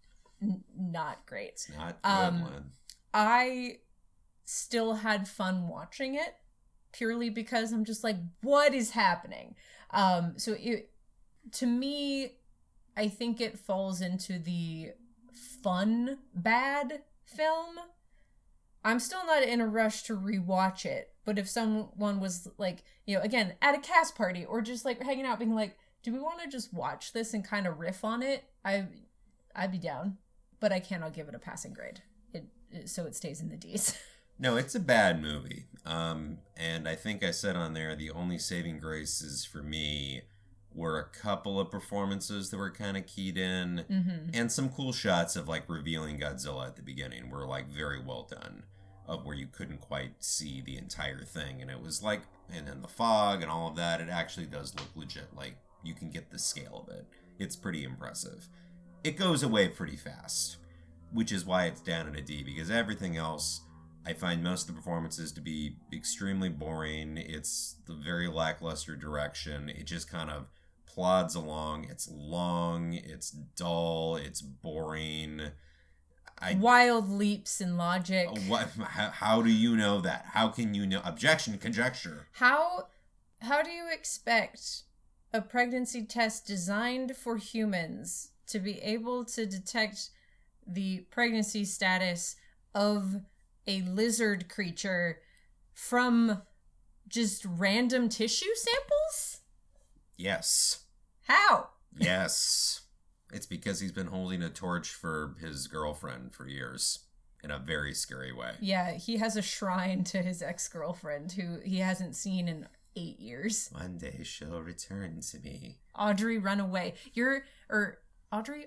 not great. It's not good, Lynn. I still had fun watching it purely because I'm just like, what is happening? So to me, I think it falls into the fun bad film. I'm still not in a rush to rewatch it, but if someone was like, again, at a cast party or just like hanging out being like, do we want to just watch this and kind of riff on it? I'd be down, but I cannot give it a passing grade. So it stays in the D's. No, it's a bad movie. And I think I said on there, the only saving graces for me were a couple of performances that were kind of keyed in, Mm-hmm. and some cool shots of like revealing Godzilla at the beginning were like very well done, of where you couldn't quite see the entire thing, and it was like, and then the fog and all of that, it actually does look legit. Like, you can get the scale of it. It's pretty impressive. It goes away pretty fast, which is why it's down at a D, because everything else, I find most of the performances to be extremely boring. It's the very lackluster direction. It just kind of plods along. It's long, it's dull, it's boring. Wild leaps in logic. What? How do you know that? How can you know? Objection, conjecture. How do you expect a pregnancy test designed for humans to be able to detect the pregnancy status of a lizard creature from just random tissue samples? Yes. How? Yes. It's because he's been holding a torch for his girlfriend for years in a very scary way. Yeah, he has a shrine to his ex-girlfriend who he hasn't seen in 8 years. One day she'll return to me. Audrey, run away. Audrey.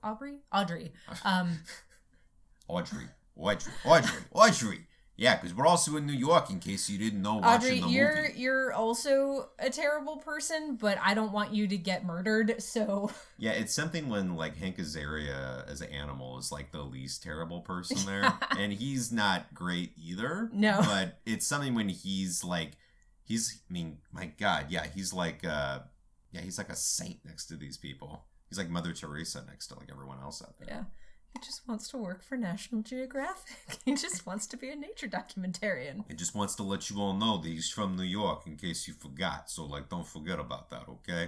Audrey. Yeah, because we're also in New York, in case you didn't know watching the movie. You're also a terrible person, but I don't want you to get murdered, so... Yeah, it's something when, like, Hank Azaria as an animal is, like, the least terrible person there. And he's not great either. No. But it's something when he's, like... my God, yeah, he's like a saint next to these people. He's like Mother Teresa next to, like, everyone else out there. Yeah. He just wants to work for National Geographic. He just wants to be a nature documentarian. He just wants to let you all know that he's from New York, in case you forgot. So, like, don't forget about that, okay?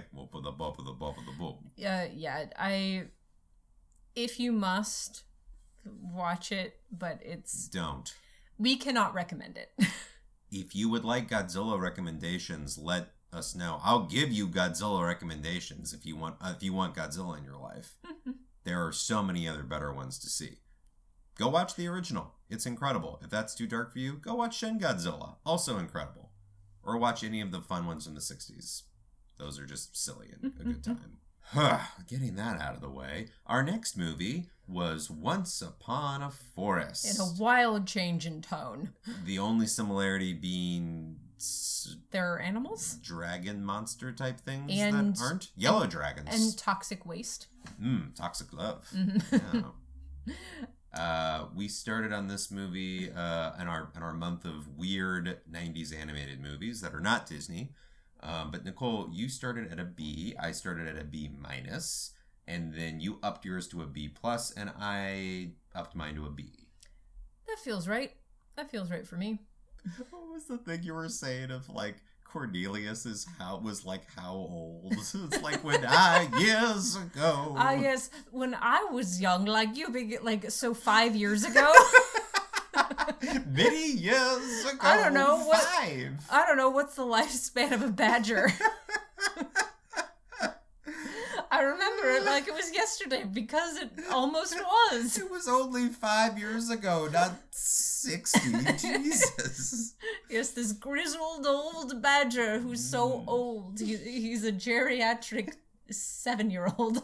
Yeah. If you must, watch it, but it's... Don't. We cannot recommend it. If you would like Godzilla recommendations, let us know. I'll give you Godzilla recommendations if you want Godzilla in your life. There are so many other better ones to see. Go watch the original. It's incredible. If that's too dark for you, go watch Shin Godzilla. Also incredible. Or watch any of the fun ones from the 60s. Those are just silly and a good time. Getting that out of the way. Our next movie was Once Upon a Forest. In a wild change in tone. The only similarity being... There are animals? Dragon monster type things and, that aren't? Yellow dragons. And toxic waste. Toxic love. Yeah. We started on this movie in our month of weird 90s animated movies that are not Disney. But Nicole, you started at a B. I started at a B-. And then you upped yours to a B+, and I upped mine to a B. That feels right. That feels right for me. What was the thing you were saying of, like, Cornelius was like how old? It's like when years ago. Yes, when I was young, like you big, like so 5 years ago. Many years ago. I don't know what. 5. I don't know what's the lifespan of a badger. I remember it like it was yesterday because it almost was. It was only 5 years ago, not 60. Jesus. Yes, this grizzled old badger who's so old. He's a geriatric 7-year-old.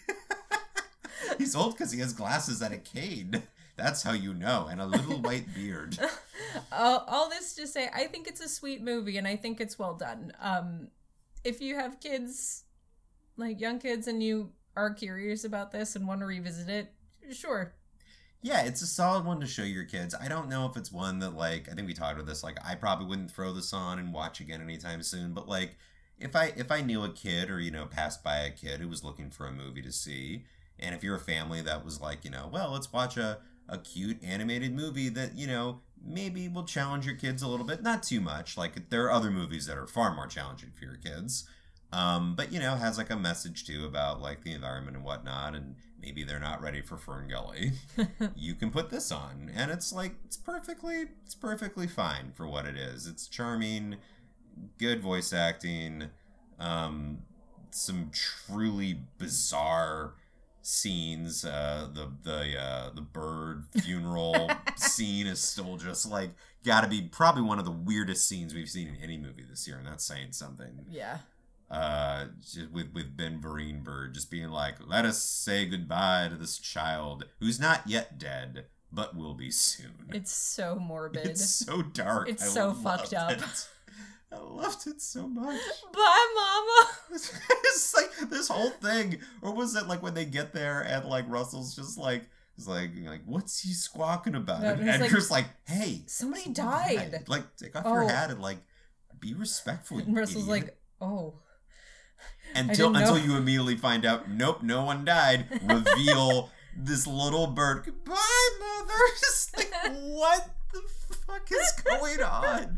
He's old because he has glasses and a cane. That's how you know, and a little white beard. All this to say, I think it's a sweet movie, and I think it's well done. If you have kids, like young kids, and you are curious about this and want to revisit it, sure. Yeah, it's a solid one to show your kids. I don't know if it's one that, like, I think we talked about this, like, I probably wouldn't throw this on and watch again anytime soon, but, like, if I knew a kid or, passed by a kid who was looking for a movie to see, and if you're a family that was like, well, let's watch a cute animated movie that, maybe will challenge your kids a little bit. Not too much. Like, there are other movies that are far more challenging for your kids. But, has like a message too about like the environment and whatnot, and maybe they're not ready for Fern Gully. You can put this on, and it's perfectly fine for what it is. It's charming, good voice acting, some truly bizarre scenes. The bird funeral scene is still just like gotta be probably one of the weirdest scenes we've seen in any movie this year, and that's saying something. Yeah. Just with Ben Vereenberg just being like, let us say goodbye to this child who's not yet dead but will be soon. It's so morbid. It's so dark. It's so fucked up. I loved it so much. Bye, Mama. It's like this whole thing. Or was it like when they get there and like Russell's just like, he's like what's he squawking about? No, and Edgar's like, hey, somebody died. Like, take off your hat and like be respectful. And Russell's idiot. like, oh. Until you immediately find out, nope, no one died. Reveal this little bird. Goodbye, mother. Just like, what the fuck is going on?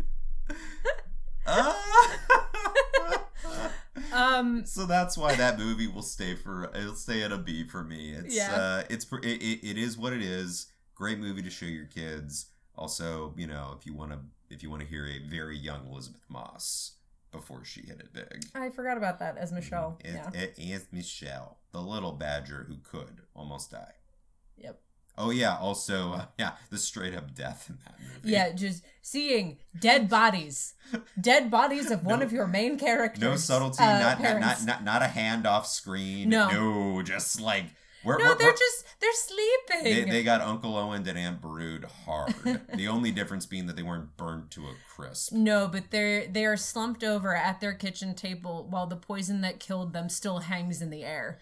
So that's why that movie will stay at a B for me. It's it is what it is. Great movie to show your kids. Also, if you want to hear a very young Elizabeth Moss before she hit it big. I forgot about that as Michelle. It is Michelle, the little badger who could almost die. Yep. Oh yeah, also the straight up death in that movie. Yeah, just seeing dead bodies of one of your main characters. No subtlety, not a hand off screen. No, just like they're sleeping. They got Uncle Owen and Aunt Brood hard. The only difference being that they weren't burned to a crisp. No, but they are slumped over at their kitchen table while the poison that killed them still hangs in the air.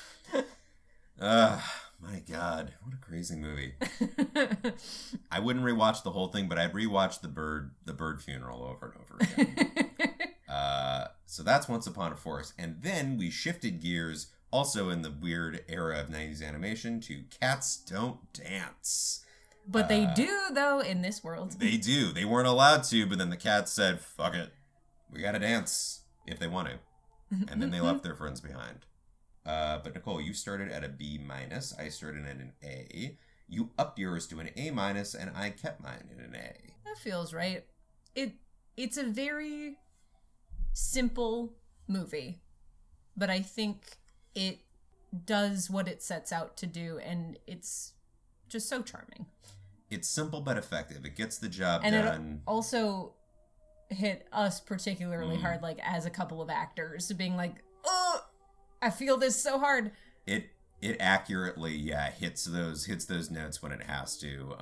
My God, what a crazy movie. I wouldn't rewatch the whole thing, but I'd rewatch the bird funeral over and over again. So that's Once Upon a Forest. And then we shifted gears, also in the weird era of 90s animation, to Cats Don't Dance. But they do, though, in this world. They do. They weren't allowed to, but then the cats said, fuck it. We gotta dance if they want to. And then they left their friends behind. But Nicole, you started at a B-. I started at an A. You upped yours to an A-, and I kept mine at an A. That feels right. It's a very simple movie, but I think it does what it sets out to do, and it's just so charming. It's simple but effective. It gets the job done. And it also hit us particularly hard, like, as a couple of actors, being like, oh, I feel this so hard. It accurately, hits those notes when it has to.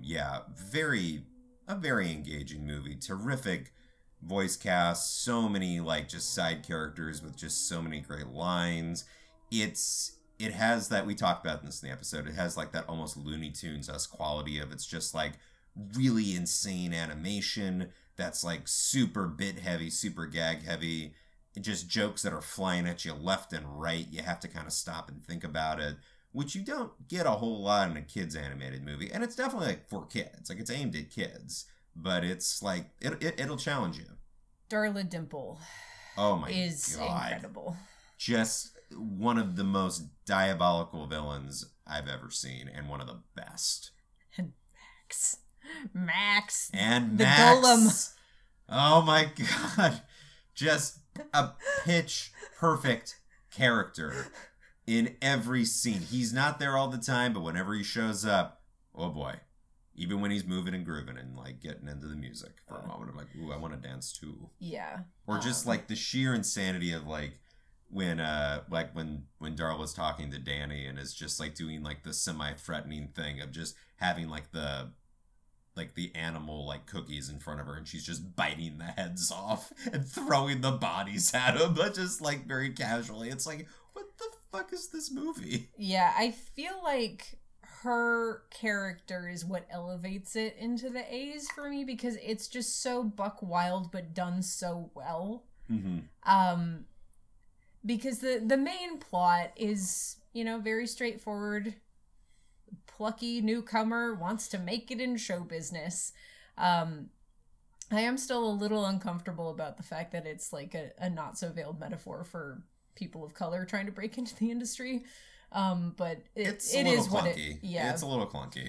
A very engaging movie. Terrific voice cast. So many, like, just side characters with just so many great lines. It has that, we talked about this in the episode, it has like that almost Looney Tunes-esque quality of it's just like really insane animation that's like super bit heavy, super gag heavy, just jokes that are flying at you left and right. You have to kind of stop and think about it, which you don't get a whole lot in a kids animated movie. And it's definitely like for kids, like it's aimed at kids, but it's like it'll challenge you. Darla Dimple, oh my is God. Incredible. Just one of the most diabolical villains I've ever seen, and one of the best. And Max. Max. And the Max. golem. Oh my god. Just a pitch perfect character in every scene. He's not there all the time, but whenever he shows up, oh boy. Even when he's moving and grooving and like getting into the music for a moment, I'm like, ooh, I want to dance too. Yeah. Or just like the sheer insanity of like when Darla's talking to Danny and is just like doing like the semi-threatening thing of just having like the animal like cookies in front of her and she's just biting the heads off and throwing the bodies at him, but just like very casually. It's like, what the fuck is this movie? Yeah, I feel like her character is what elevates it into the A's for me because it's just so buck wild but done so well. Mm-hmm. Because the main plot is, you know, very straightforward. Plucky newcomer wants to make it in show business. I am still a little uncomfortable about the fact that it's like a not so veiled metaphor for people of color trying to break into the industry. But it is what it is. Yeah. It's a little clunky.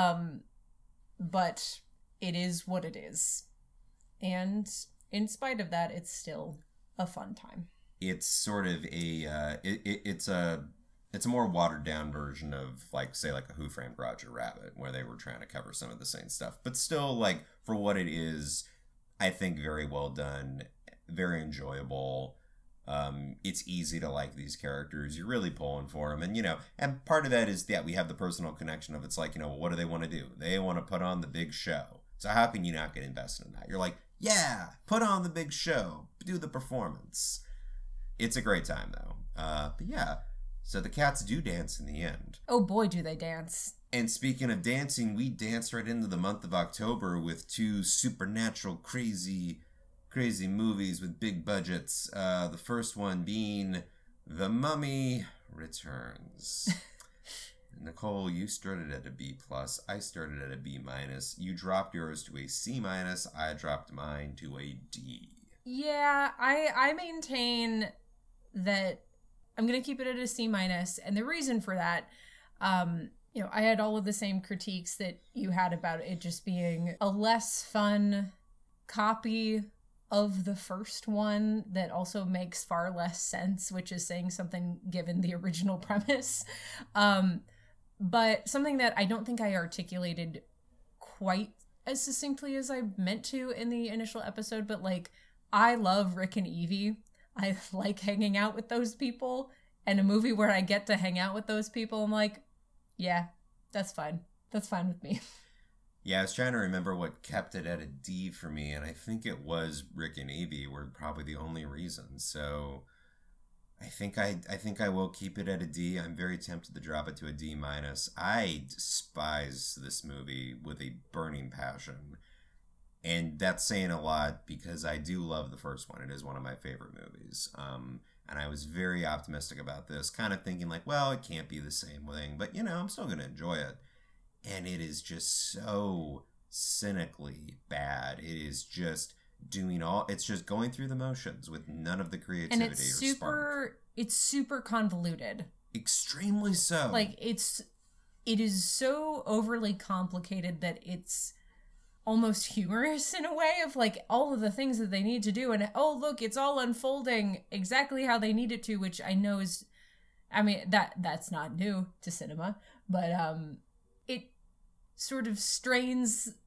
But it is what it is. And in spite of that, it's still a fun time. It's sort of it's a more watered down version of like, say, like a Who Framed Roger Rabbit, where they were trying to cover some of the same stuff, but still, like, for what it is, I think very well done, very enjoyable. It's easy to like these characters. You're really pulling for them. And, you know, and part of that is that we have the personal connection of, it's like, you know, what do they want to do? They want to put on the big show. So how can you not get invested in that? You're like, yeah, put on the big show. Do the performance. It's a great time, though. But yeah, so the cats do dance in the end. Oh boy, do they dance. And speaking of dancing, we danced right into the month of October with two supernatural crazy movies with big budgets. The first one being The Mummy Returns. Nicole, you started at a B+. I started at a B-. You dropped yours to a C-. I dropped mine to a D. Yeah, I maintain that I'm going to keep it at a C-. And the reason for that, you know, I had all of the same critiques that you had about it just being a less fun copy of the first one that also makes far less sense, which is saying something given the original premise. But something that I don't think I articulated quite as succinctly as I meant to in the initial episode, but like, I love Rick and Evie. I like hanging out with those people, and a movie where I get to hang out with those people, I'm like, yeah, that's fine. That's fine with me. Yeah, I was trying to remember what kept it at a D for me, and I think it was Rick and Evie were probably the only reason. So I think I will keep it at a D. I'm very tempted to drop it to a D-. I despise this movie with a burning passion. And that's saying a lot because I do love the first one. It is one of my favorite movies. And I was very optimistic about this, kind of thinking like, well, it can't be the same thing, but, you know, I'm still going to enjoy it. And it is just so cynically bad. It is just it's just going through the motions with none of the creativity and it's or spark. It's super convoluted. Extremely so. Like, it is so overly complicated that it's almost humorous in a way of like all of the things that they need to do, and oh look, it's all unfolding exactly how they need it to, which I know is, I mean, that's not new to cinema, but it sort of strains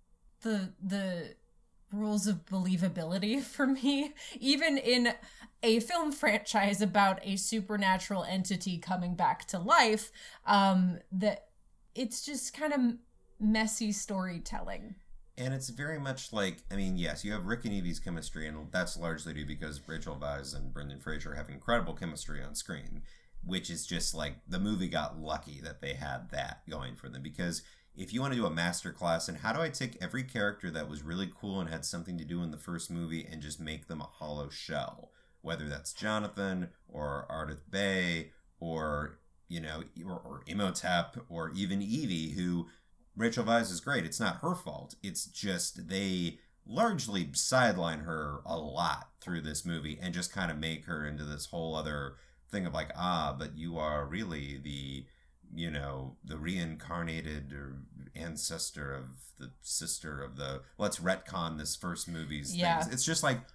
the rules of believability for me, even in a film franchise about a supernatural entity coming back to life, that it's just kind of messy storytelling. And it's very much like, I mean, yes, you have Rick and Evie's chemistry, and that's largely due because Rachel Weisz and Brendan Fraser have incredible chemistry on screen, which is just like, the movie got lucky that they had that going for them. Because if you want to do a masterclass in how do I take every character that was really cool and had something to do in the first movie and just make them a hollow shell, whether that's Jonathan or Ardith Bay or, you know, or Imhotep or even Evie, who Rachel Weisz is great. It's not her fault. It's just they largely sideline her a lot through this movie and just kind of make her into this whole other thing of like, but you are really the you know, the reincarnated or ancestor of the sister of the, let's retcon this first movie's things. It's just like,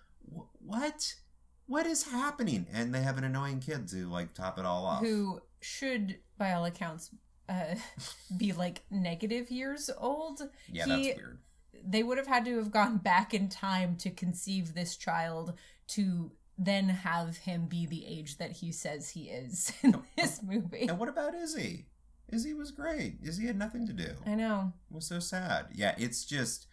what is happening? And they have an annoying kid to like top it all off, who should, by all accounts, be like negative years old. Yeah, that's weird. They would have had to have gone back in time to conceive this child to then have him be the age that he says he is in this movie. And what about Izzy? Izzy was great. Izzy had nothing to do. I know. It was so sad. Yeah, it's just,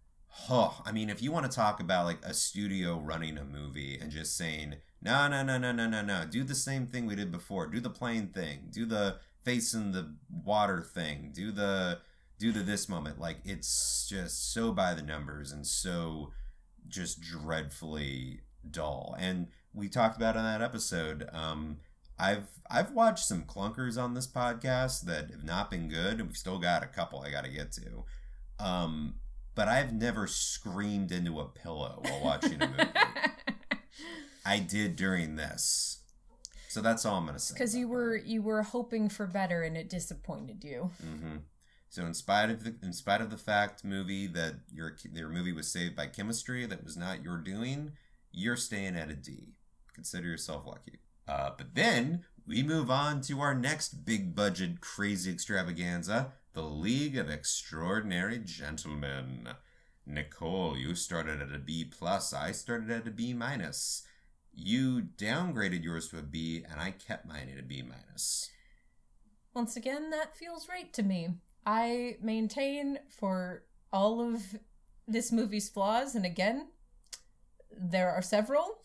I mean, if you want to talk about like a studio running a movie and just saying, no, do the same thing we did before. Do the plane thing. Do the face in the water thing. Do the this moment. Like, it's just so by the numbers and so just dreadfully dull. And we talked about in that episode, I've watched some clunkers on this podcast that have not been good, and we've still got a couple I got to get to. But I've never screamed into a pillow while watching a movie. I did during this. So that's all I'm going to say. Because you were hoping for better and it disappointed you. Mm-hmm. So in spite of the fact, movie, that your movie was saved by chemistry that was not your doing, you're staying at a D. Consider yourself lucky. But then we move on to our next big budget crazy extravaganza, The League of Extraordinary Gentlemen. Nicole, you started at a B+. I started at a B-. You downgraded yours to a B, and I kept mine at a B-. Once again, that feels right to me. I maintain for all of this movie's flaws, and again, there are several,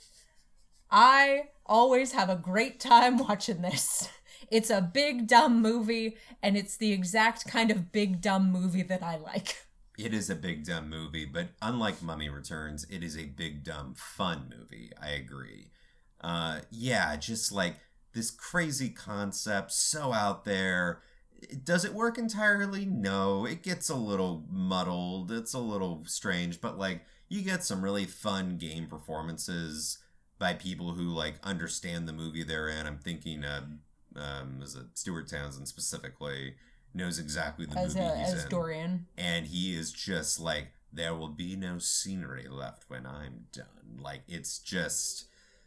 I always have a great time watching this. It's a big, dumb movie, and it's the exact kind of big, dumb movie that I like. It is a big, dumb movie, but unlike Mummy Returns, it is a big, dumb, fun movie. I agree. Yeah, just like this crazy concept, so out there. Does it work entirely? No. It gets a little muddled. It's a little strange, but like you get some really fun game performances by people who like understand the movie they're in. I'm thinking was it Stuart Townsend specifically knows exactly the movie he's as in. Dorian. And he is just like, there will be no scenery left when I'm done. Like it's just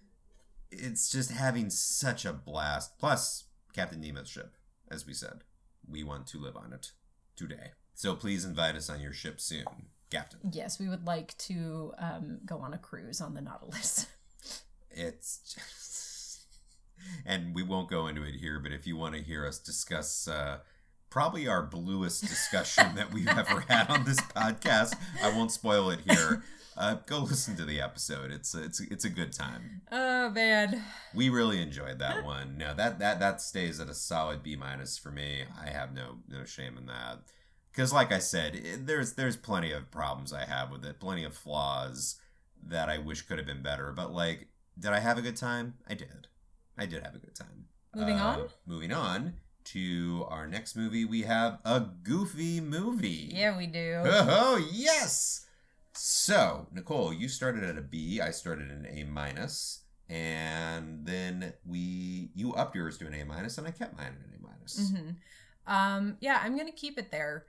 having such a blast. Plus Captain Nemo's ship, as we said. We want to live on it today. So please invite us on your ship soon, Captain. Yes, we would like to go on a cruise on the Nautilus. It's just... And we won't go into it here, but if you want to hear us discuss probably our bluest discussion that we've ever had on this podcast, I won't spoil it here. Go listen to the episode. It's a good time. Oh man, we really enjoyed that one. No, that stays at a solid B- for me. I have no shame in that, because like I said, there's plenty of problems I have with it, plenty of flaws that I wish could have been better. But like, did I have a good time? I did have a good time. Moving on to our next movie, we have a Goofy movie. Yeah, we do. Oh yes. So, Nicole, you started at a B, I started at an A-, and then you upped yours to an A-, and I kept mine at an A-. Mm-hmm. Yeah, I'm going to keep it there.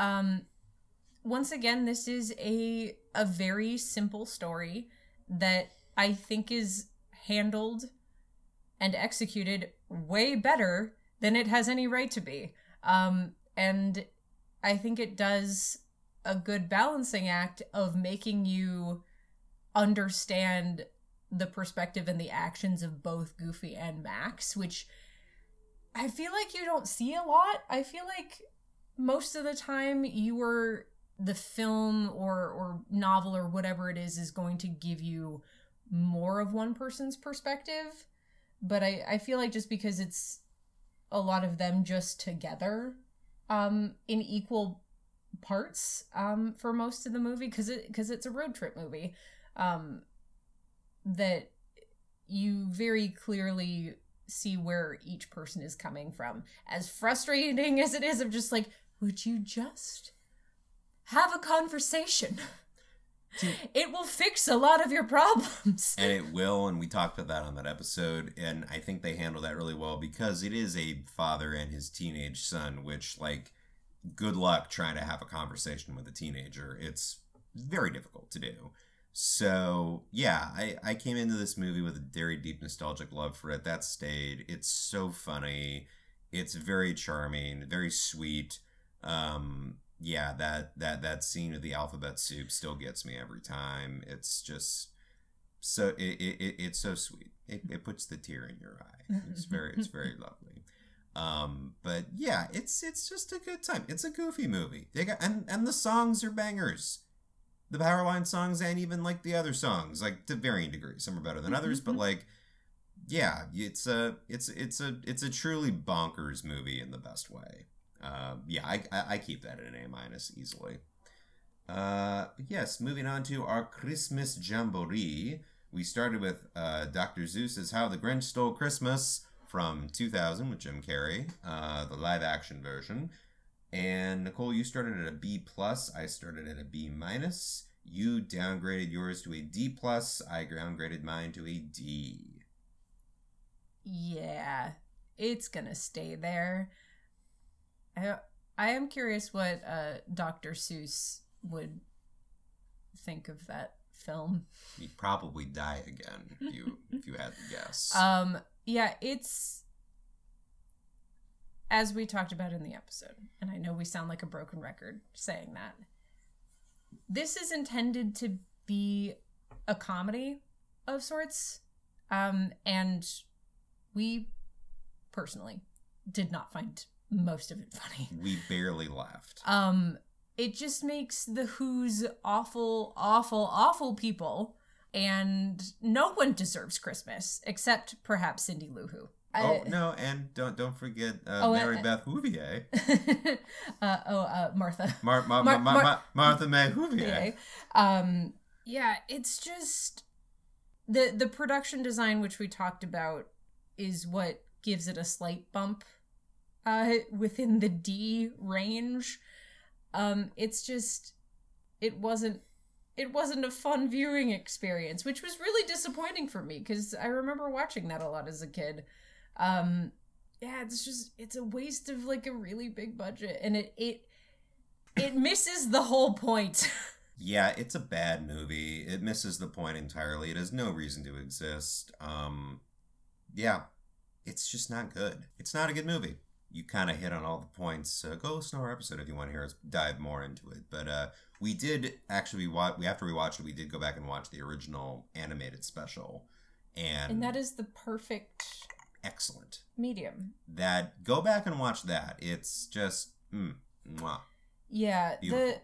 Once again, this is a very simple story that I think is handled and executed way better than it has any right to be. And I think it does a good balancing act of making you understand the perspective and the actions of both Goofy and Max, which I feel like you don't see a lot. I feel like most of the time the film or novel or whatever it is going to give you more of one person's perspective. But I feel like just because it's a lot of them just together in equal parts for most of the movie, because it's a road trip movie, that you very clearly see where each person is coming from. As frustrating as it is, of just like, would you just have a conversation? It will fix a lot of your problems. And it will, and we talked about that on that episode, and I think they handle that really well because it is a father and his teenage son, which, like, good luck trying to have a conversation with a teenager. It's very difficult to do. So, yeah, I came into this movie with a very deep nostalgic love for it. That stayed. It's so funny. It's very charming, very sweet. Yeah, that scene of the alphabet soup still gets me every time. It's just so it's so sweet. It puts the tear in your eye. It's very lovely. But yeah, it's just a good time. It's a goofy movie. They got and the songs are bangers. The Powerline songs and even like the other songs, like to varying degrees. Some are better than others, but like, yeah, it's a truly bonkers movie in the best way. Yeah, I keep that at an A- easily. Yes, moving on to our Christmas Jamboree. We started with Dr. Seuss's How the Grinch Stole Christmas from 2000 with Jim Carrey, the live action version. And Nicole, you started at a B+, I started at a B-. You downgraded yours to a D+, I downgraded mine to a D. Yeah, it's gonna stay there. I am curious what Dr. Seuss would think of that film. He'd probably die again if you had to guess. Yeah, it's, as we talked about in the episode, and I know we sound like a broken record saying that, this is intended to be a comedy of sorts, and we personally did not find most of it funny. We barely laughed. It just makes the Who's awful, awful, awful people, and no one deserves Christmas except perhaps Cindy Lou Who. No, and don't forget Mary Beth Houvier. Martha. Martha May Houvier. Yeah, it's just the production design, which we talked about, is what gives it a slight bump within the D range. It's just it wasn't a fun viewing experience, which was really disappointing for me because I remember watching that a lot as a kid. Yeah, it's a waste of like a really big budget, and it misses the whole point. Yeah, it's a bad movie. It misses the point entirely. It has no reason to exist. Yeah, it's just not good. It's not a good movie. You kind of hit on all the points. Go listen to our episode if you want to hear us dive more into it. But we did actually after we watched it, we did go back and watch the original animated special, and that is the perfect. Excellent Medium. That go back and watch that. It's just mwah. Yeah, beautiful.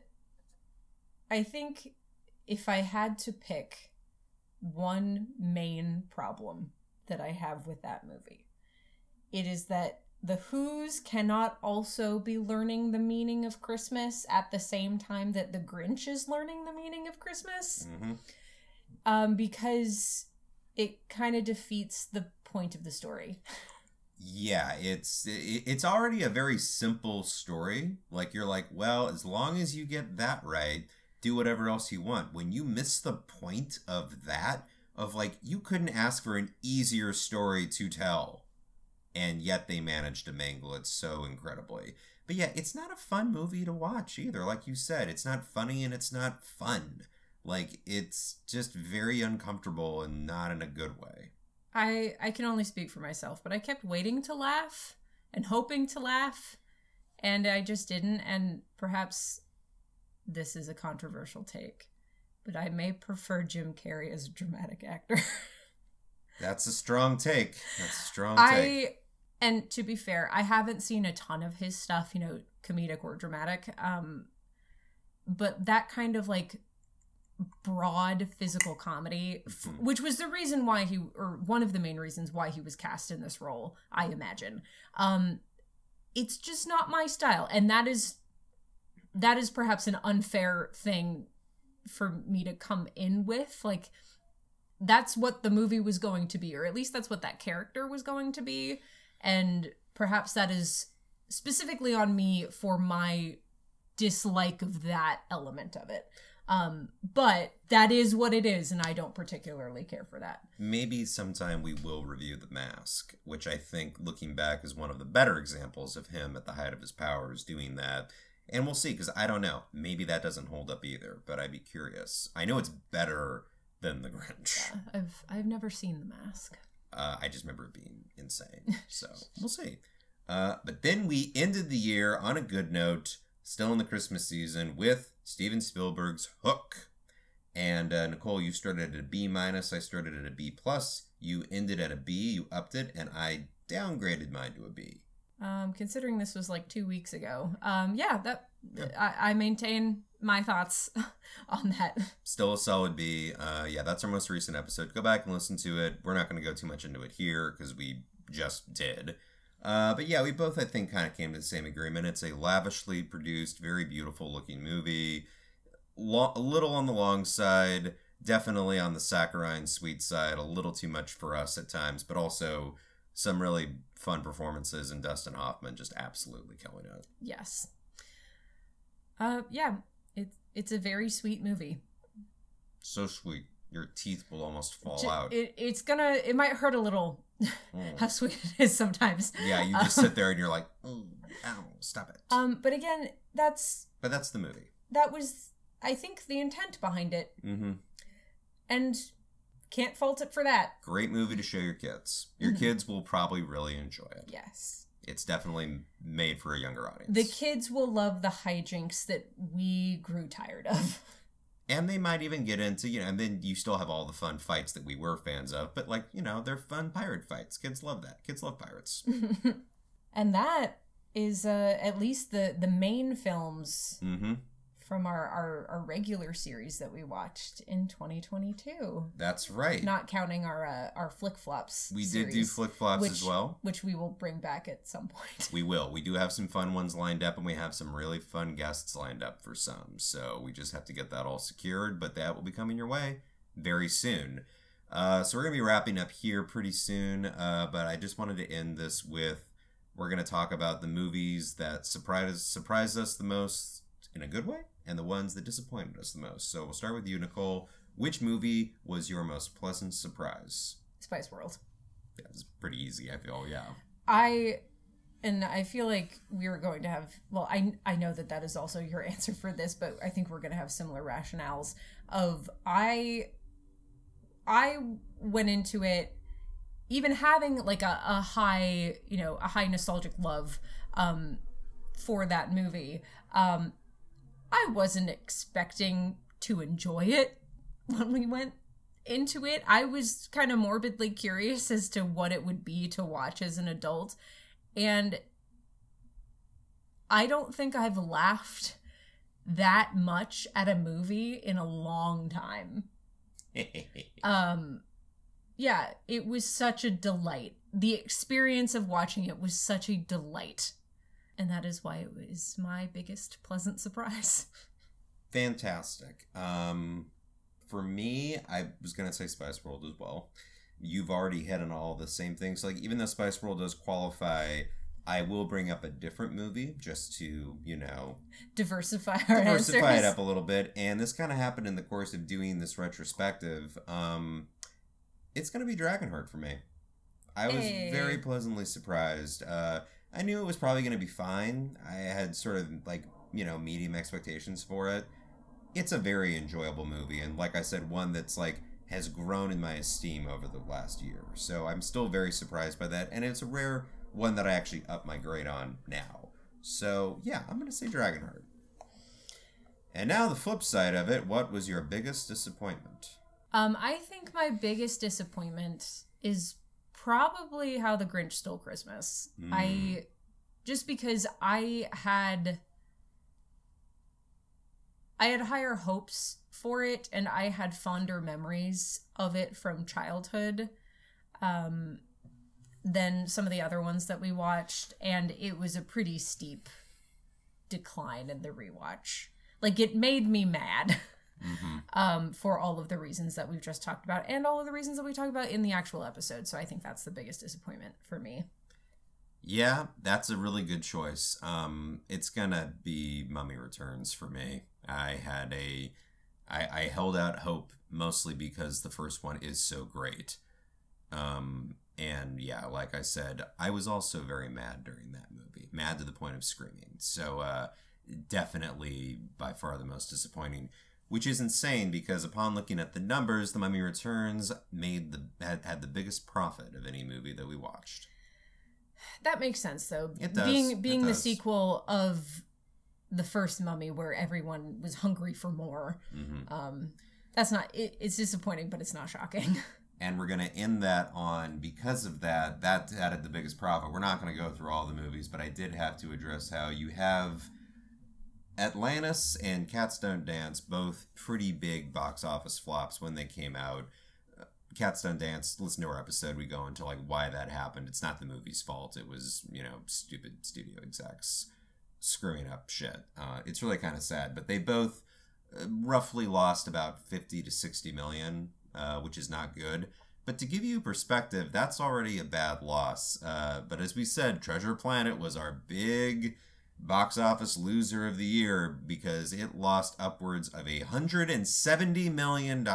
I think if I had to pick one main problem that I have with that movie, it is that the Who's cannot also be learning the meaning of Christmas at the same time that the Grinch is learning the meaning of Christmas. Mm-hmm. Because it kind of defeats the point of the story. Yeah, it's already a very simple story. Like, you're like, well, as long as you get that right, do whatever else you want. When you miss the point of that, of like, you couldn't ask for an easier story to tell, and yet they managed to mangle it so incredibly. But yeah, it's not a fun movie to watch either. Like you said, it's not funny and it's not fun. Like, it's just very uncomfortable and not in a good way. I can only speak for myself, but I kept waiting to laugh and hoping to laugh, and I just didn't. And perhaps this is a controversial take, but I may prefer Jim Carrey as a dramatic actor. That's a strong take. And to be fair, I haven't seen a ton of his stuff, comedic or dramatic. But that kind of like broad physical comedy, which was the reason why one of the main reasons why he was cast in this role, I imagine. It's just not my style. And that is perhaps an unfair thing for me to come in with. Like, that's what the movie was going to be, or at least that's what that character was going to be. And perhaps that is specifically on me for my dislike of that element of it. But that is what it is, and I don't particularly care for that. Maybe sometime we will review The Mask, which I think, looking back, is one of the better examples of him at the height of his powers doing that. And we'll see, because I don't know. Maybe that doesn't hold up either, but I'd be curious. I know it's better than The Grinch. Yeah, I've never seen The Mask. I just remember it being insane. So, we'll see. But then we ended the year on a good note, still in the Christmas season, with Steven Spielberg's Hook. And Nicole, you started at a B-, I started at a B+. You ended at a B, you upped it, and I downgraded mine to a B. Considering this was like 2 weeks ago. I maintain my thoughts on that. Still a solid B. Yeah, that's our most recent episode. Go back and listen to it. We're not going to go too much into it here because we just did. But yeah, we both, I think, kind of came to the same agreement. It's a lavishly produced, very beautiful looking movie. A little on the long side, definitely on the saccharine sweet side, a little too much for us at times, but also some really fun performances, and Dustin Hoffman just absolutely killing it. Yes. Yeah, it's a very sweet movie. So sweet. Your teeth will almost fall out. It might hurt a little how sweet it is sometimes. Yeah, you just sit there and you're like, oh, ow, stop it. But again, that's the movie. That was, I think, the intent behind it. Mm-hmm. And can't fault it for that. Great movie to show your kids. Your kids will probably really enjoy it. Yes. It's definitely made for a younger audience. The kids will love the hijinks that we grew tired of. And they might even get into, and then you still have all the fun fights that we were fans of. But, they're fun pirate fights. Kids love that. Kids love pirates. And that is at least the main films from our regular series that we watched in 2022. That's right. Not counting our Flick Flops We series, did do Flick Flops as well. Which we will bring back at some point. We will. We do have some fun ones lined up, and we have some really fun guests lined up for some. So we just have to get that all secured, but that will be coming your way very soon. So we're going to be wrapping up here pretty soon, but I just wanted to end this with, we're going to talk about the movies that surprised us the most in a good way, and the ones that disappointed us the most. So we'll start with you, Nicole. Which movie was your most pleasant surprise? Spice World. Yeah, it's pretty easy, I feel, yeah. I feel like we were going to have, well, I know that is also your answer for this, but I think we're going to have similar rationales of, I went into it even having like a high nostalgic love for that movie. I wasn't expecting to enjoy it when we went into it. I was kind of morbidly curious as to what it would be to watch as an adult. And I don't think I've laughed that much at a movie in a long time. Yeah, it was such a delight. The experience of watching it was such a delight. And that is why it was my biggest pleasant surprise. Fantastic. For me, I was going to say Spice World as well. You've already hit on all the same things. Like, even though Spice World does qualify, I will bring up a different movie just to, diversify our answers. Diversify it up a little bit. And this kind of happened in the course of doing this retrospective. It's going to be Dragonheart for me. I was very pleasantly surprised. I knew it was probably going to be fine. I had sort of medium expectations for it. It's a very enjoyable movie, and like I said, one that's has grown in my esteem over the last year. So I'm still very surprised by that, and it's a rare one that I actually up my grade on now. So yeah, I'm going to say Dragonheart. And now the flip side of it, what was your biggest disappointment? I think my biggest disappointment is probably How the Grinch Stole Christmas. Just because I had higher hopes for it, and I had fonder memories of it from childhood than some of the other ones that we watched, and it was a pretty steep decline in the rewatch. It made me mad. For all of the reasons that we've just talked about, and all of the reasons that we talked about in the actual episode. So I think that's the biggest disappointment for me. Yeah, that's a really good choice. It's gonna be Mummy Returns for me. I had I held out hope mostly because the first one is so great. And yeah, like I said, I was also very mad during that movie. Mad to the point of screaming. So definitely by far the most disappointing. Which is insane because upon looking at the numbers, The Mummy Returns had the biggest profit of any movie that we watched. That makes sense, though. It does. Being the sequel of the first Mummy, where everyone was hungry for more. Mm-hmm. That's not. It's disappointing, but it's not shocking. And we're going to end that on, because of that added the biggest profit. We're not going to go through all the movies, but I did have to address how you have Atlantis and Cats Don't Dance, both pretty big box office flops when they came out. Cats Don't Dance, listen to our episode, we go into like why that happened. It's not the movie's fault. It was, stupid studio execs screwing up shit. It's really kind of sad, but they both roughly lost about 50 to 60 million, which is not good. But to give you perspective, that's already a bad loss. But as we said, Treasure Planet was our big box office loser of the year because it lost upwards of $170 million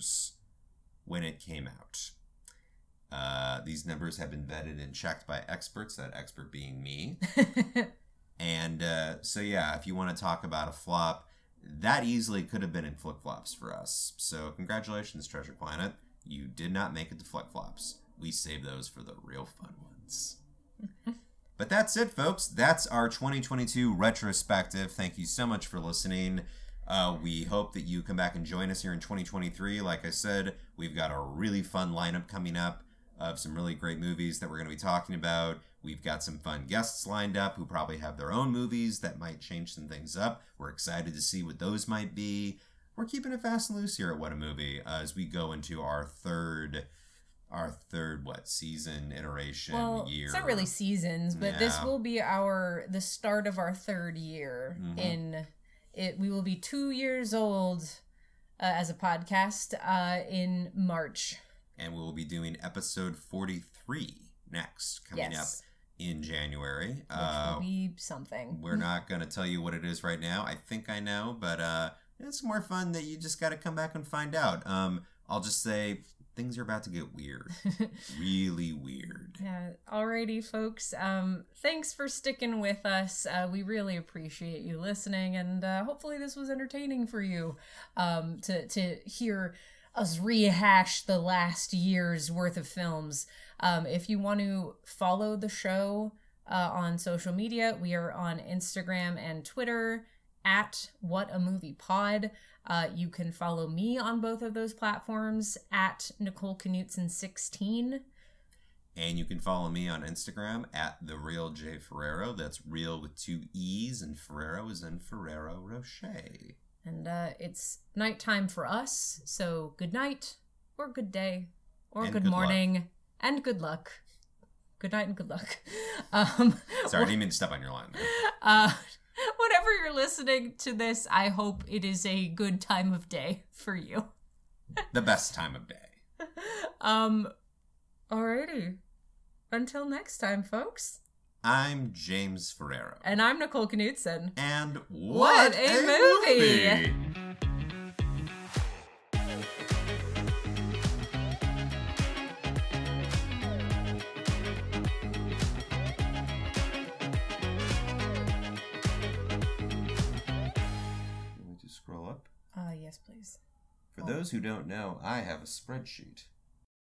when it came out. These numbers have been vetted and checked by experts, that expert being me. And so yeah, if you want to talk about a flop, that easily could have been in Flick Flops for us. So congratulations, Treasure Planet. You did not make it to Flick Flops. We saved those for the real fun ones. But that's it, folks. That's our 2022 retrospective. Thank you so much for listening. We hope that you come back and join us here in 2023. Like I said, we've got a really fun lineup coming up of some really great movies that we're going to be talking about. We've got some fun guests lined up who probably have their own movies that might change some things up. We're excited to see what those might be. We're keeping it fast and loose here at What a Movie as we go into our third season iteration year. It's not really seasons, but this will be the start of our third year. We will be 2 years old as a podcast in March. And we will be doing episode 43 next, coming up in January. Which will be something. We're not going to tell you what it is right now. I think I know, but it's more fun that you just got to come back and find out. I'll just say things are about to get weird. Really weird. Yeah. Alrighty, folks. Thanks for sticking with us. We really appreciate you listening, and hopefully this was entertaining for you to hear us rehash the last year's worth of films. If you want to follow the show on social media, we are on Instagram and Twitter at WhatAMoviePod. You can follow me on both of those platforms at Nicole Knutson16. And you can follow me on Instagram at TheRealJFerrero. That's real with 2 E's, and Ferrero is in Ferrero Rocher. And it's nighttime for us, so good night, or good day, or good morning, luck. And good luck. Good night and good luck. Sorry, I didn't mean to step on your line there. Whenever you're listening to this, I hope it is a good time of day for you. The best time of day. Alrighty. Until next time, folks. I'm James Ferrero. And I'm Nicole Knutson. And what a movie! Scroll up? Yes, please. For those who don't know, I have a spreadsheet.